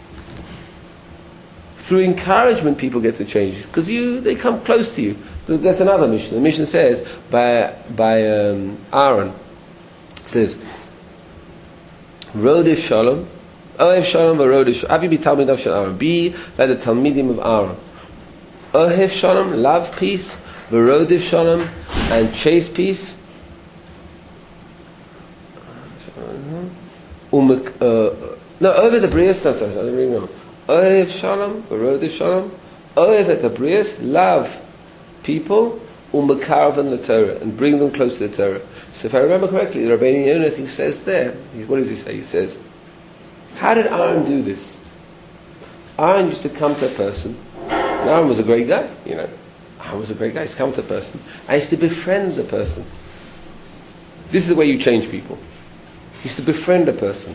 Through encouragement, people get to change because you they come close to you. That's another mission. The mission says by by um, Aaron, it says, Rodef Shalom, Ohev Shalom v'Rodef Shalom. Avi b'Talmidav Shel Aaron. Be like the Talmidim of Aaron. Ohev Shalom, love peace, v'Rodef Shalom, and chase peace. Um, uh, no, over the Brias. No, sorry, I don't really know. Ohev Shalom, Rodef Shalom, Ohev et Abrias, love people, u'mekarven the Torah, and bring them close to the Torah. So if I remember correctly, the Rabbeinu Yonah, he says there, what does he say? He says, how did Aaron do this? Aaron used to come to a person, and Aaron was a great guy, you know. Aaron was a great guy, he's come to a person, and he used to befriend the person. This is the way you change people. He used to befriend a person.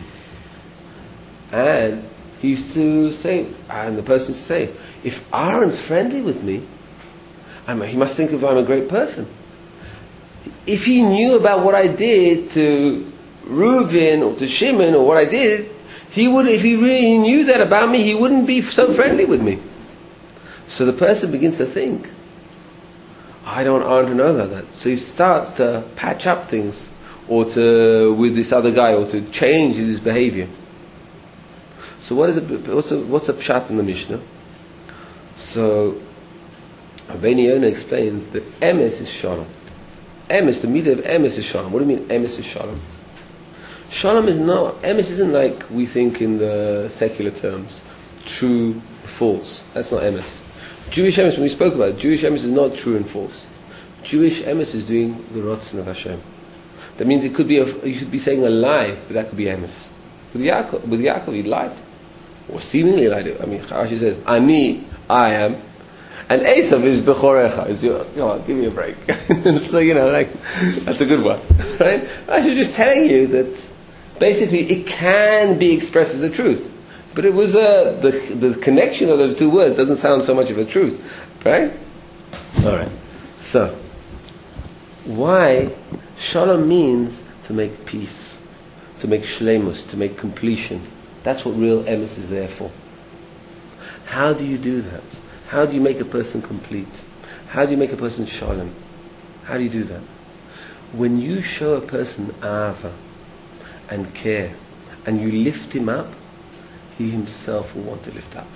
And he used to say, and the person used to say, if Aaron's friendly with me, I mean, he must think if I'm a great person. If he knew about what I did to Reuven or to Shimon or what I did, he would, if he really knew that about me, he wouldn't be so friendly with me. So the person begins to think, I don't, I don't know about that. So he starts to patch up things, or to with this other guy, or to change his behavior. So what is a, what's a, what's a pshat in the Mishnah? So Rabbeinu Yonah explains that emes is shalom. Emes, the midah of emes is shalom. What do you mean emes is shalom? Shalom is not, emes isn't like we think in the secular terms, true, false. That's not emes. Jewish emes, when we spoke about it, Jewish emes is not true and false. Jewish emes is doing the rotzen of Hashem. That means it could be a, you should be saying a lie, but that could be emes. With Yaakov, with Yaakov he lied, or seemingly lied. I mean, Rashi says, "Ani, I am," and Esav is Bechorecha. Is your, come on, give me a break. So you know, like that's a good one, right? Rashi is just telling you that basically it can be expressed as a truth, but it was uh, the the connection of those two words doesn't sound so much of a truth, right? All right. So, why Shalom means to make peace, to make shleimus, to make completion. That's what real emes is there for. How do you do that? How do you make a person complete? How do you make a person shalom? How do you do that? When you show a person ahava and care, and you lift him up, he himself will want to lift up.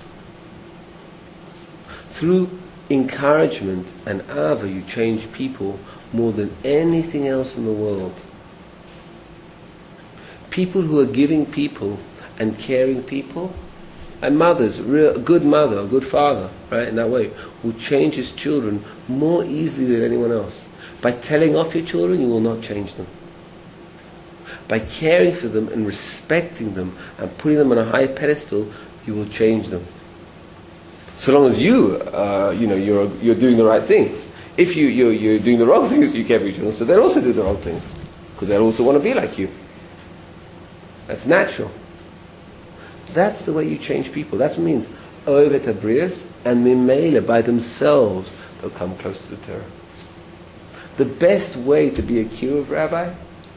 Through encouragement and ahava, you change people more than anything else in the world. People who are giving people and caring people, and mothers, real, a good mother, a good father, right, in that way, will change his children more easily than anyone else. By telling off your children, you will not change them. By caring for them and respecting them and putting them on a high pedestal, you will change them. So long as you, uh, you know, you're you're doing the right things. If you you're, you're doing the wrong things, you care for your children, so they'll also do the wrong things because they'll also want to be like you. That's natural. That's the way you change people. That means Ovet Abrias and Mimela by themselves they'll come close to the Torah. The best way to be a kiruv rabbi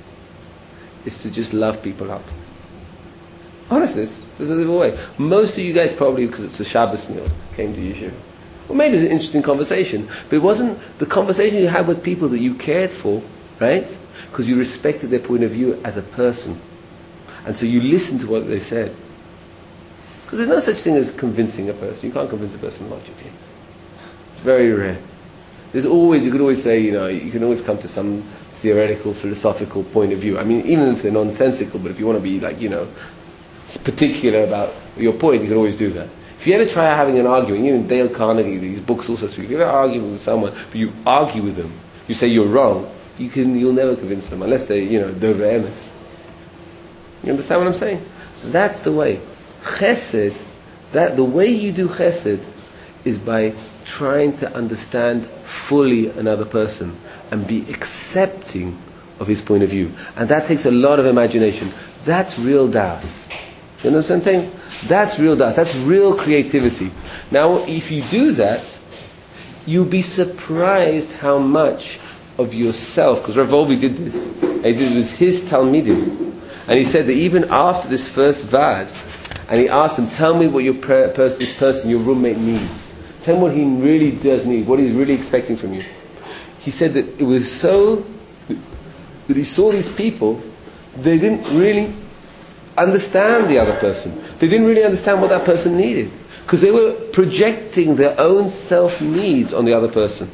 is to just love people up. Honestly, this is the way. Most of you guys probably, because it's a Shabbos meal, came to Yeshiva. Well, maybe it was an interesting conversation, but it wasn't the conversation you had with people that you cared for, right? Because you respected their point of view as a person. And so you listened to what they said. Because there's no such thing as convincing a person. You can't convince a person logically. It's very rare. There's always, you could always say, you know, you can always come to some theoretical, philosophical point of view. I mean, even if they're nonsensical, but if you want to be like, you know, particular about your point, you can always do that. If you ever try having an argument, you know, Dale Carnegie, these books also speak, if you ever argue with someone, but you argue with them, you say you're wrong, you can, you'll never convince them, unless they, you know, dover emes. You understand what I'm saying? That's the way. Chesed, that the way you do chesed is by trying to understand fully another person and be accepting of his point of view. And that takes a lot of imagination. That's real das. You know what I'm saying? That's real das. That's real creativity. Now, if you do that, you'll be surprised how much of yourself, because Rav Wolbe did this, and he did it with his Talmidim, and he said that even after this first vad, and he asked them, tell me what your per- person, this person, your roommate needs. Tell me what he really does need, what he's really expecting from you. He said that it was so, that he saw these people, they didn't really understand the other person. They didn't really understand what that person needed. Because they were projecting their own self-needs on the other person.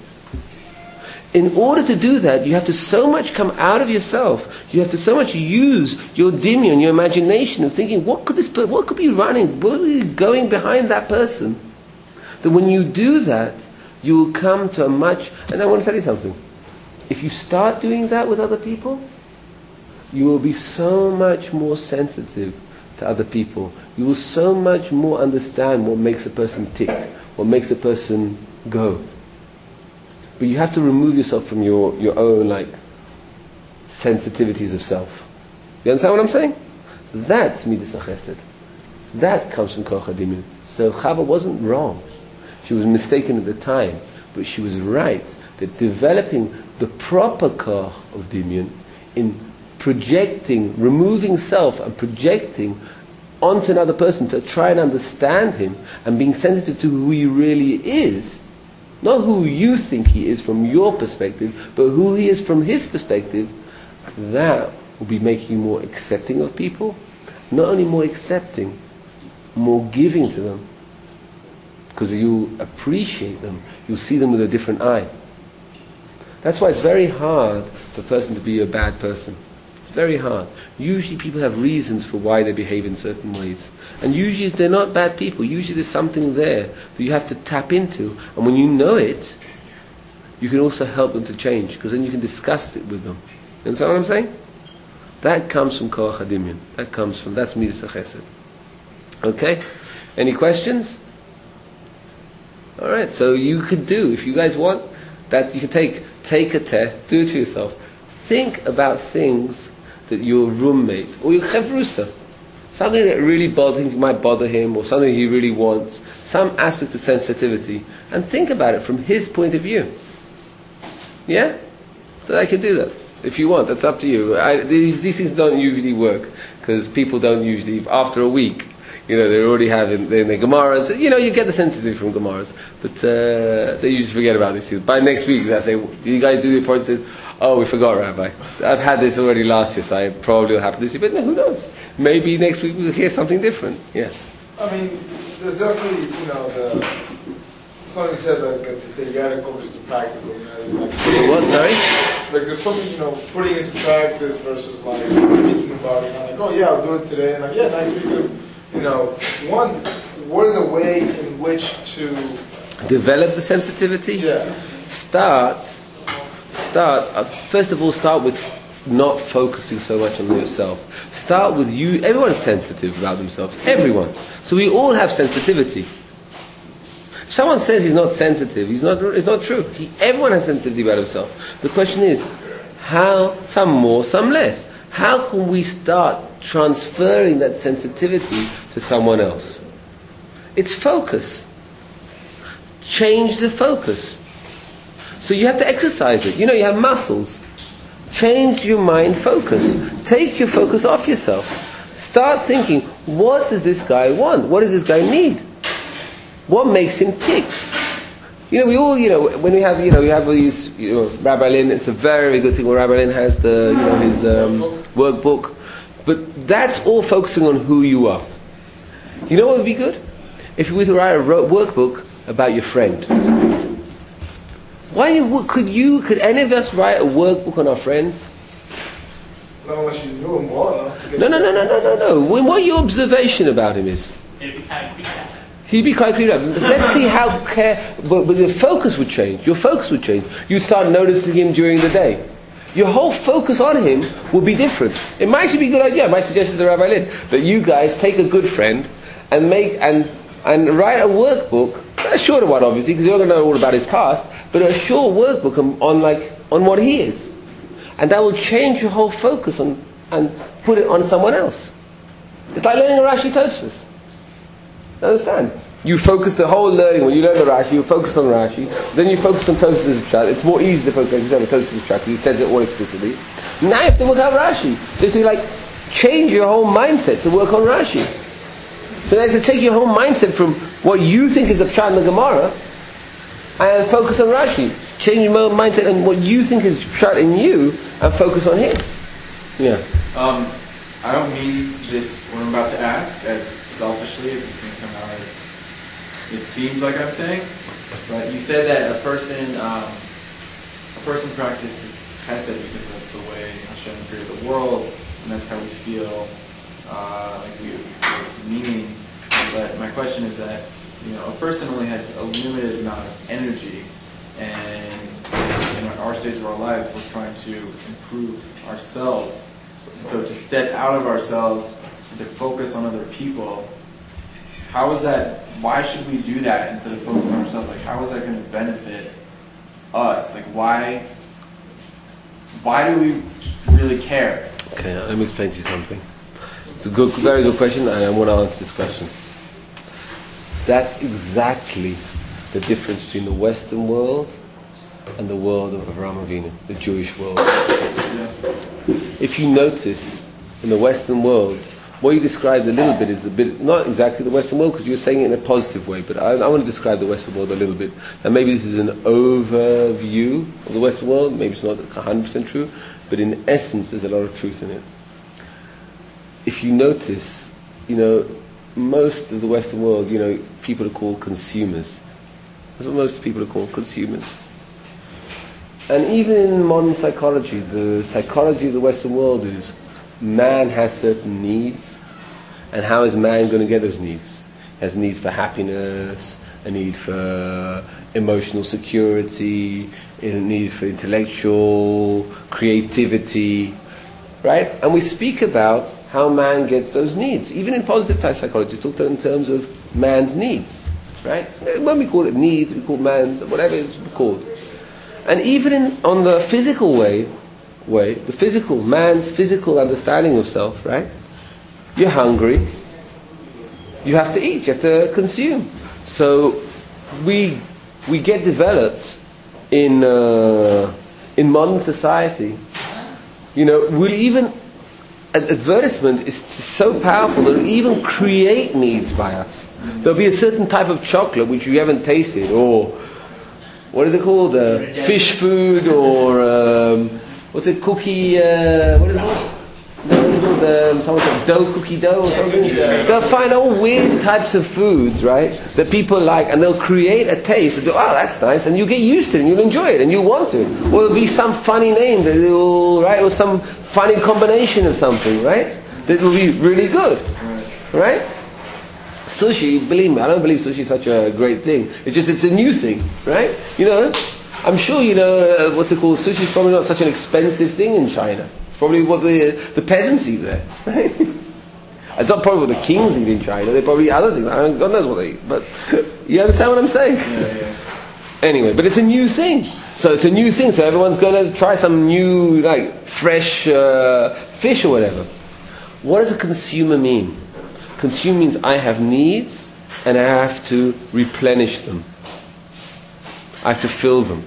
In order to do that, you have to so much come out of yourself. You have to so much use your dimion, your imagination, of thinking, what could this, per- what could be running, what could be going behind that person? That when you do that, you will come to a much. And I want to tell you something. If you start doing that with other people, you will be so much more sensitive to other people. You will so much more understand what makes a person tick, what makes a person go. But you have to remove yourself from your, your own like sensitivities of self. You understand what I'm saying? That's midas chesed. That comes from koach hadimyon. So Chava wasn't wrong. She was mistaken at the time, but she was right that developing the proper koach of dimyon in projecting, removing self and projecting onto another person to try and understand him and being sensitive to who he really is, not who you think he is from your perspective, but who he is from his perspective, that will be making you more accepting of people. Not only more accepting, more giving to them. Because you appreciate them, you'll see them with a different eye. That's why it's very hard for a person to be a bad person. It's very hard. Usually people have reasons for why they behave in certain ways. And usually they're not bad people. Usually there's something there that you have to tap into. And when you know it, you can also help them to change. Because then you can discuss it with them. You understand what I'm saying? That comes from Koach HaDimyon. That comes from, that's Midas HaChesed. Okay? Any questions? Alright, so you could do, if you guys want, that you can take take a test, do it to yourself. Think about things that your roommate or your chavrusa, something that really bothers, might bother him, or something he really wants, some aspect of sensitivity, and think about it from his point of view. Yeah? So I can do that. If you want, that's up to you. I, these, these things don't usually work, because people don't usually, after a week, you know, they're already having in the Gemaras. You know, you get the sensitivity from Gemaras, but uh, they usually forget about these things. By next week, they say, "Do you guys do the appointment?" Oh, we forgot, Rabbi. I've had this already last year, so I probably will happen this year. But no, who knows? Maybe next week we'll hear something different. Yeah. I mean, there's definitely, you know, the something said like the theoretical versus the practical. You know, like, What? Sorry. Like there's something, you know, putting into practice versus like speaking about it. Like, oh yeah, I'll do it today, and like yeah, next week. You know, one, what is a way in which to develop the sensitivity? Yeah. Start, start, uh, first of all, start with not focusing so much on yourself. Start with you. Everyone's sensitive about themselves. Everyone. So we all have sensitivity. If someone says he's not sensitive, he's not, it's not true. He, everyone has sensitivity about himself. The question is, how, some more, some less. How can we start transferring that sensitivity to someone else? It's focus. Change the focus. So you have to exercise it. You know, you have muscles. Change your mind focus. Take your focus off yourself. Start thinking, what does this guy want? What does this guy need? What makes him tick? You know, we all, you know, when we have, you know, we have these, you know, Rabbi Lin, it's a very good thing when Rabbi Lin has the, you know, his um, workbook. But that's all focusing on who you are. You know what would be good? If you were to write a ro- workbook about your friend. Why you, could you, could any of us write a workbook on our friends? Not unless you knew him well enough to get No, no, no, no, no, no, no. Well, what your observation about him is? He'd be quite clear. Let's see how care, but, but the focus would change. Your focus would change. You'd start noticing him during the day. Your whole focus on him will be different. It might actually be a good idea. I might suggest to Rabbi Lin that you guys take a good friend and make and and write a workbook, a shorter one obviously, because you're not going to know all about his past, but a short workbook on, on like on what he is, and that will change your whole focus on and put it on someone else. It's like learning a Rashi Tosfos. Understand? You focus the whole learning, when you learn the Rashi, you focus on Rashi, then you focus on Tosfos Pshat. It's more easy to focus on Tosfos Pshat because he says it all explicitly. Now you have to work out Rashi. So to like change your whole mindset to work on Rashi. So you have to take your whole mindset from what you think is a Pshat in the Gemara and focus on Rashi. Change your mindset on what you think is Pshat in you and focus on him. Yeah. Um, I don't mean this, what I'm about to ask, as selfishly as it's going to come out as it seems like I'm saying, but you said that a person, um, a person practices chesed because that's the way Hashem created the world, and that's how we feel uh, like we have meaning. But my question is that, you know, a person only has a limited amount of energy, and in our stage of our lives, we're trying to improve ourselves. So to step out of ourselves and to focus on other people, how is that, why should we do that instead of focusing on ourselves? Like, how is that going to benefit us? Like, why, why do we really care? Okay, let me explain to you something. It's a good, very good question, and I want to answer this question. That's exactly the difference between the Western world and the world of Avraham Avinu, the Jewish world. Yeah. If you notice in the Western world, what you described a little bit is a bit, not exactly the Western world because you're saying it in a positive way, but I, I want to describe the Western world a little bit. And maybe this is an overview of the Western world, maybe it's not one hundred percent true, but in essence there's a lot of truth in it. If you notice, you know, most of the Western world, you know, people are called consumers. That's what most people are called, consumers. And even in modern psychology, the psychology of the Western world is man has certain needs, and how is man going to get those needs? He has needs for happiness, a need for emotional security, a need for intellectual creativity, right? And we speak about how man gets those needs. Even in positive type psychology, we talk in terms of man's needs, right? When we call it needs, we call man's, whatever it's called. And even in, on the physical way, way, the physical, man's physical understanding of self, right? You're hungry, you have to eat, you have to consume. So we we get developed in uh, in modern society. You know, we'll even an advertisement is so powerful that it'll even create needs by us. There'll be a certain type of chocolate which you haven't tasted, or what is it called? Uh, fish food, or um, what's it? Cookie? Uh, what is it called? No, it's called um, someone said dough, cookie dough, or something. They'll find all weird types of foods, right, that people like, and they'll create a taste. And go, oh, that's nice, and you get used to it, and you'll enjoy it, and you'll want it. Or there'll be some funny name that will, right, or some funny combination of something, right, that will be really good, right? Sushi, believe me, I don't believe sushi is such a great thing. It's just, it's a new thing, right? You know, I'm sure, you know, uh, what's it called? Sushi is probably not such an expensive thing in China. It's probably what the the peasants eat there, right? It's not probably what the kings eat in China. They probably eat other things. I don't, God knows what they eat. But you understand what I'm saying? Yeah, yeah. Anyway, but it's a new thing. So it's a new thing. So everyone's going to try some new, like, fresh uh, fish or whatever. What does a consumer mean? Consume means I have needs and I have to replenish them. I have to fill them.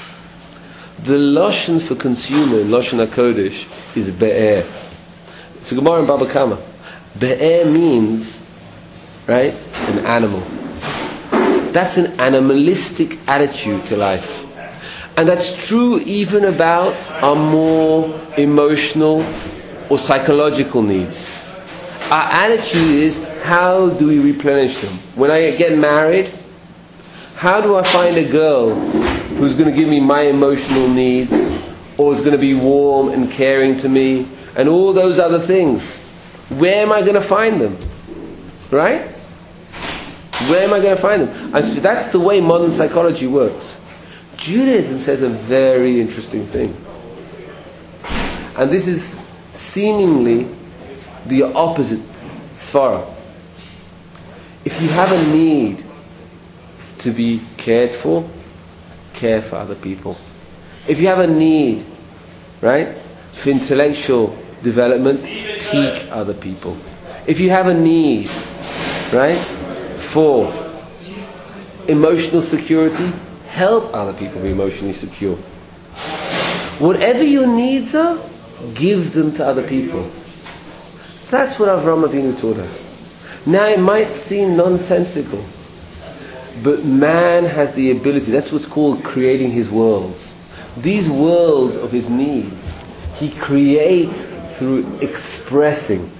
The Lashon for consumer in Lashon HaKodesh is Be'er. It's a Gemara in Baba Kama. Be'er means, right, an animal. That's an animalistic attitude to life. And that's true even about our more emotional or psychological needs. Our attitude is, how do we replenish them? When I get married, how do I find a girl who's going to give me my emotional needs, or is going to be warm and caring to me, and all those other things? Where am I going to find them? Right? Where am I going to find them? And that's the way modern psychology works. Judaism says a very interesting thing. And this is seemingly the opposite svara. If you have a need to be cared for, care for other people. If you have a need, right, for intellectual development, teach other people. If you have a need, right, for emotional security, help other people be emotionally secure. Whatever your needs are, give them to other people. That's what Avraham Avinu taught us. Now it might seem nonsensical, but man has the ability, that's what's called creating his worlds. These worlds of his needs, he creates through expressing.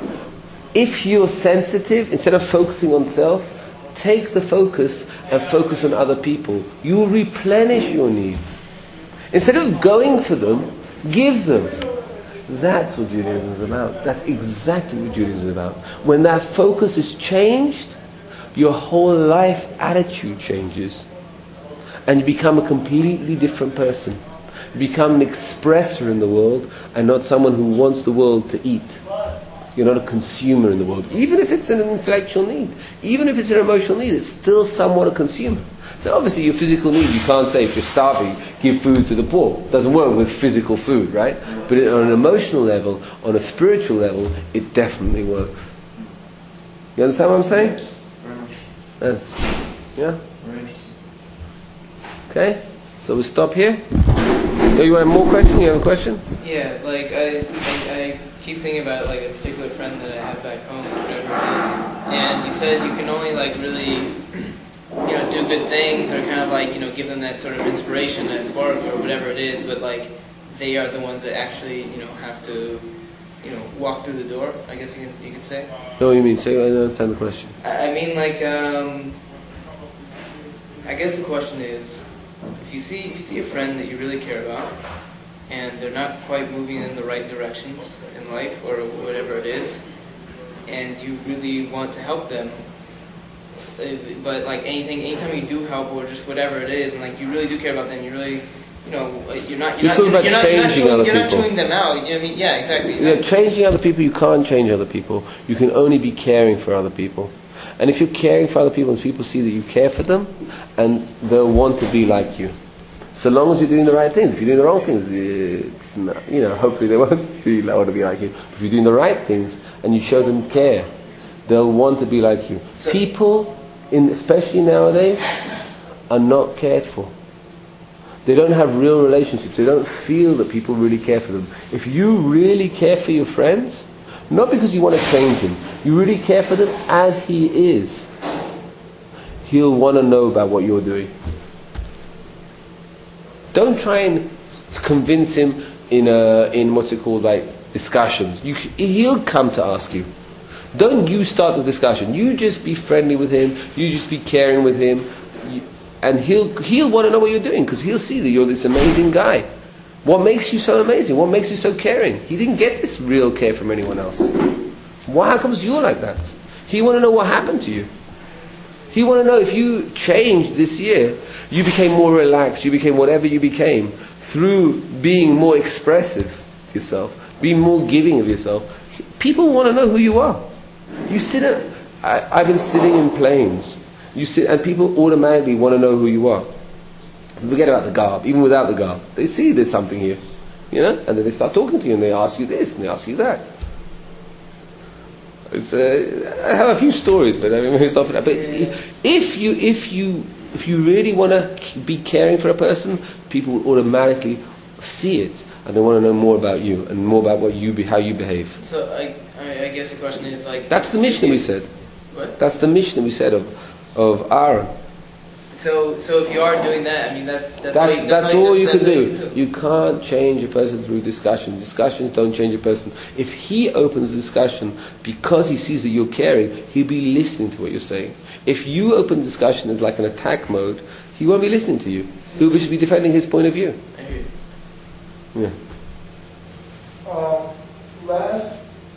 If you're sensitive, instead of focusing on self, take the focus and focus on other people. You'll replenish your needs. Instead of going for them, give them. That's what Judaism is about. That's exactly what Judaism is about. When that focus is changed, your whole life attitude changes. And you become a completely different person. You become an expresser in the world and not someone who wants the world to eat. You're not a consumer in the world. Even if it's an intellectual need, even if it's an emotional need, it's still somewhat a consumer. Now obviously your physical need, you can't say if you're starving, give food to the poor. It doesn't work with physical food, right? But on an emotional level, on a spiritual level, it definitely works. You understand what I'm saying? That's, yeah? Okay? So we stop here? Oh, you want more question? You have a question? Yeah, like I, I, I keep thinking about like a particular friend that I have back home, whatever it is. And you said you can only like really, you know, do good things or kind of like, you know, give them that sort of inspiration, that spark or whatever it is. But like, they are the ones that actually, you know, have to, you know, walk through the door. I guess you can you could say. No, what you mean? Say, I don't understand the question. I, I mean, like, um, I guess the question is, if you see if you see a friend that you really care about, and they're not quite moving in the right directions in life or whatever it is, and you really want to help them, but like anything, anytime you do help or just whatever it is, and like you really do care about them, you really, you know, you're not you're, You're not, talking you're, about not, you're, not, changing you're, not, other chewing, you're not people. chewing them out. You know what I mean? Yeah, exactly. Yeah, changing other people, you can't change other people. You can only be caring for other people. And if you're caring for other people and people see that you care for them, and they'll want to be like you. So long as you're doing the right things. If you're doing the wrong things, it's not, you know, hopefully they won't be, want to be like you. If you're doing the right things and you show them care, they'll want to be like you. So people, in, especially nowadays, are not cared for. They don't have real relationships. They don't feel that people really care for them. If you really care for your friends, not because you want to change him, you really care for them as he is, he'll want to know about what you're doing. Don't try and convince him in a, in what's it called, like discussions. You, he'll come to ask you. Don't you start the discussion. You just be friendly with him. You just be caring with him, you, and he'll he'll want to know what you're doing because he'll see that you're this amazing guy. What makes you so amazing? What makes you so caring? He didn't get this real care from anyone else. Why? How comes you're like that? He want to know what happened to you. He want to know if you changed this year, you became more relaxed, you became whatever you became through being more expressive of yourself, being more giving of yourself. People want to know who you are. You sit at, I, I've been sitting in planes. You sit, and people automatically want to know who you are. Forget about the garb, even without the garb. They see there's something here, you know, and then they start talking to you and they ask you this and they ask you that. It's, uh, I have a few stories, but I mean, stuff like that. But if you, if you, if you really want to be caring for a person, people will automatically see it and they want to know more about you and more about what you be, how you behave. So I, I, I guess the question is like. That's the mission we said. What? That's the mission we said of, of Aaron. So, so if you are doing that, I mean, that's that's, That's, all you, that's that's all you that's can all do. You can't change a person through discussion. Discussions don't change a person. If he opens the discussion because he sees that you're caring, he'll be listening to what you're saying. If you open discussion as like an attack mode, he won't be listening to you. He'll be defending his point of view. I hear you. Yeah. Um, last,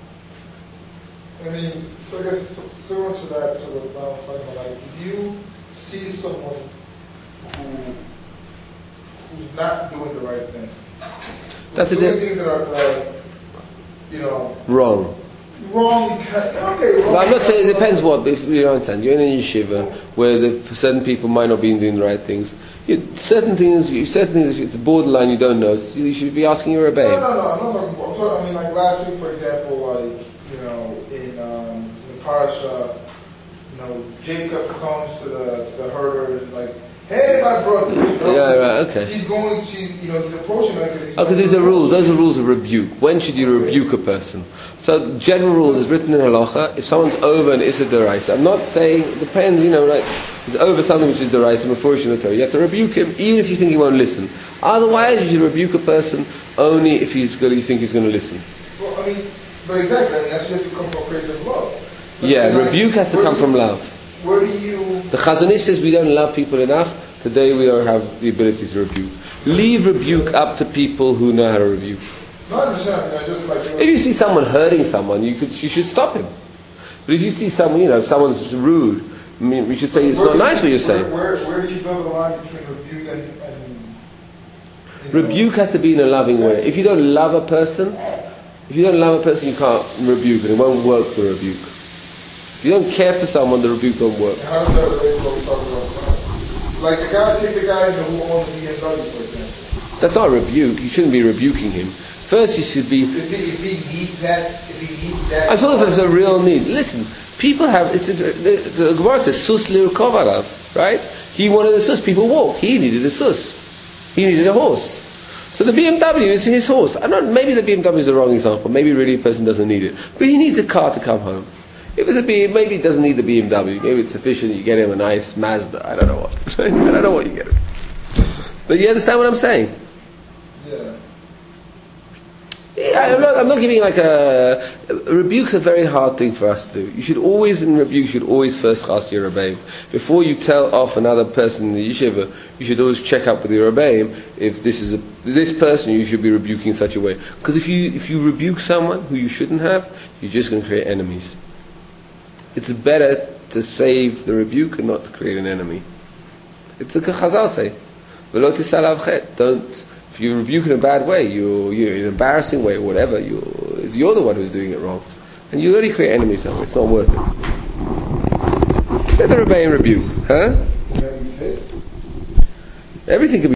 I mean, so I guess similar to that, to the balance cycle, like, if you see someone who who's not doing the right thing, That's a doing di- things that are, like, you know, Wrong. wrong because, okay, wrong. Well, I'm not saying it because- depends what, if you understand, you're in a yeshiva where the, certain people might not be doing the right things. You, certain things, you, certain things, if it's borderline you don't know, so you should be asking your rebbe. No, no, no, I'm not talking about, I'm talking, I mean, like last week, for example, like, you know, in, um, in the parasha, you know, Jacob comes to the, to the herder and like, hey, my brother. You know, Yeah, right, okay. He's going, to, you know, he's approaching like this. Oh, because these are rules. Those are rules of rebuke. When should you rebuke a person? So, general rules is written in halacha. If someone's over an issa deraisa, I'm not saying, it depends, you know, like, he's over something which is deraisa, before in the Torah. You have to rebuke him, even if you think he won't listen. Otherwise, you should rebuke a person only if he's going, you think he's going to listen. Well, I mean, but exactly, I mean, that's just to come from a place of love. But Yeah, then, like, rebuke has to where come do from you- love. Where do you... The Chazon Ish says we don't love people enough. Today we don't have the ability to rebuke. Leave rebuke up to people who know how to rebuke. No, I understand, I mean, I just like... If you see someone hurting someone, you could, you should stop him. But if you see someone, you know, if someone's rude, I mean, you should say it's Where not do you- nice what you're saying. Where, where, where do you build the line between rebuke and... and you know, Rebuke has to be in a loving way. If you don't love a person, if you don't love a person, you can't rebuke it. It won't work for rebuke. If you don't care for someone, the rebuke won't work. How does that relate to what we talked about? Like the guy, take the guy who owns the B M W, for example. That's not a rebuke. You shouldn't be rebuking him. First, you should be. If he, if he needs that, if he needs that... I'm talking if there's a real need. Listen, people have. It's a, the Gemara says sus lirkov alav, right? He wanted a sus. People walk. He needed a sus. He needed a horse. So the B M W is his horse. I don't. Maybe the B M W is the wrong example. Maybe really a person doesn't need it, but he needs a car to come home. If it's a B, maybe he doesn't need the B M W. Maybe it's sufficient. You get him a nice Mazda. I don't know what. I don't know what you get him. But you understand what I'm saying? Yeah. Yeah, I'm not, I'm not giving like a, a rebuke's a very hard thing for us to do. You should always, in rebuke, you should always first ask your Rebbeim. Before you tell off another person in the yeshiva, you should always check up with your Rebbeim if this is a, this person you should be rebuking in such a way. Because if you, if you rebuke someone who you shouldn't have, you're just going to create enemies. It's better to save the rebuke and not to create an enemy. It's like a Chazal say, "V'lo tisal av chet." Don't. If you rebuke in a bad way, you you in an embarrassing way, or whatever, you you're the one who's doing it wrong, and you already create enemies. So it's not worth it. Let the Rebbeim rebuke, huh? Can that be fixed? Everything can be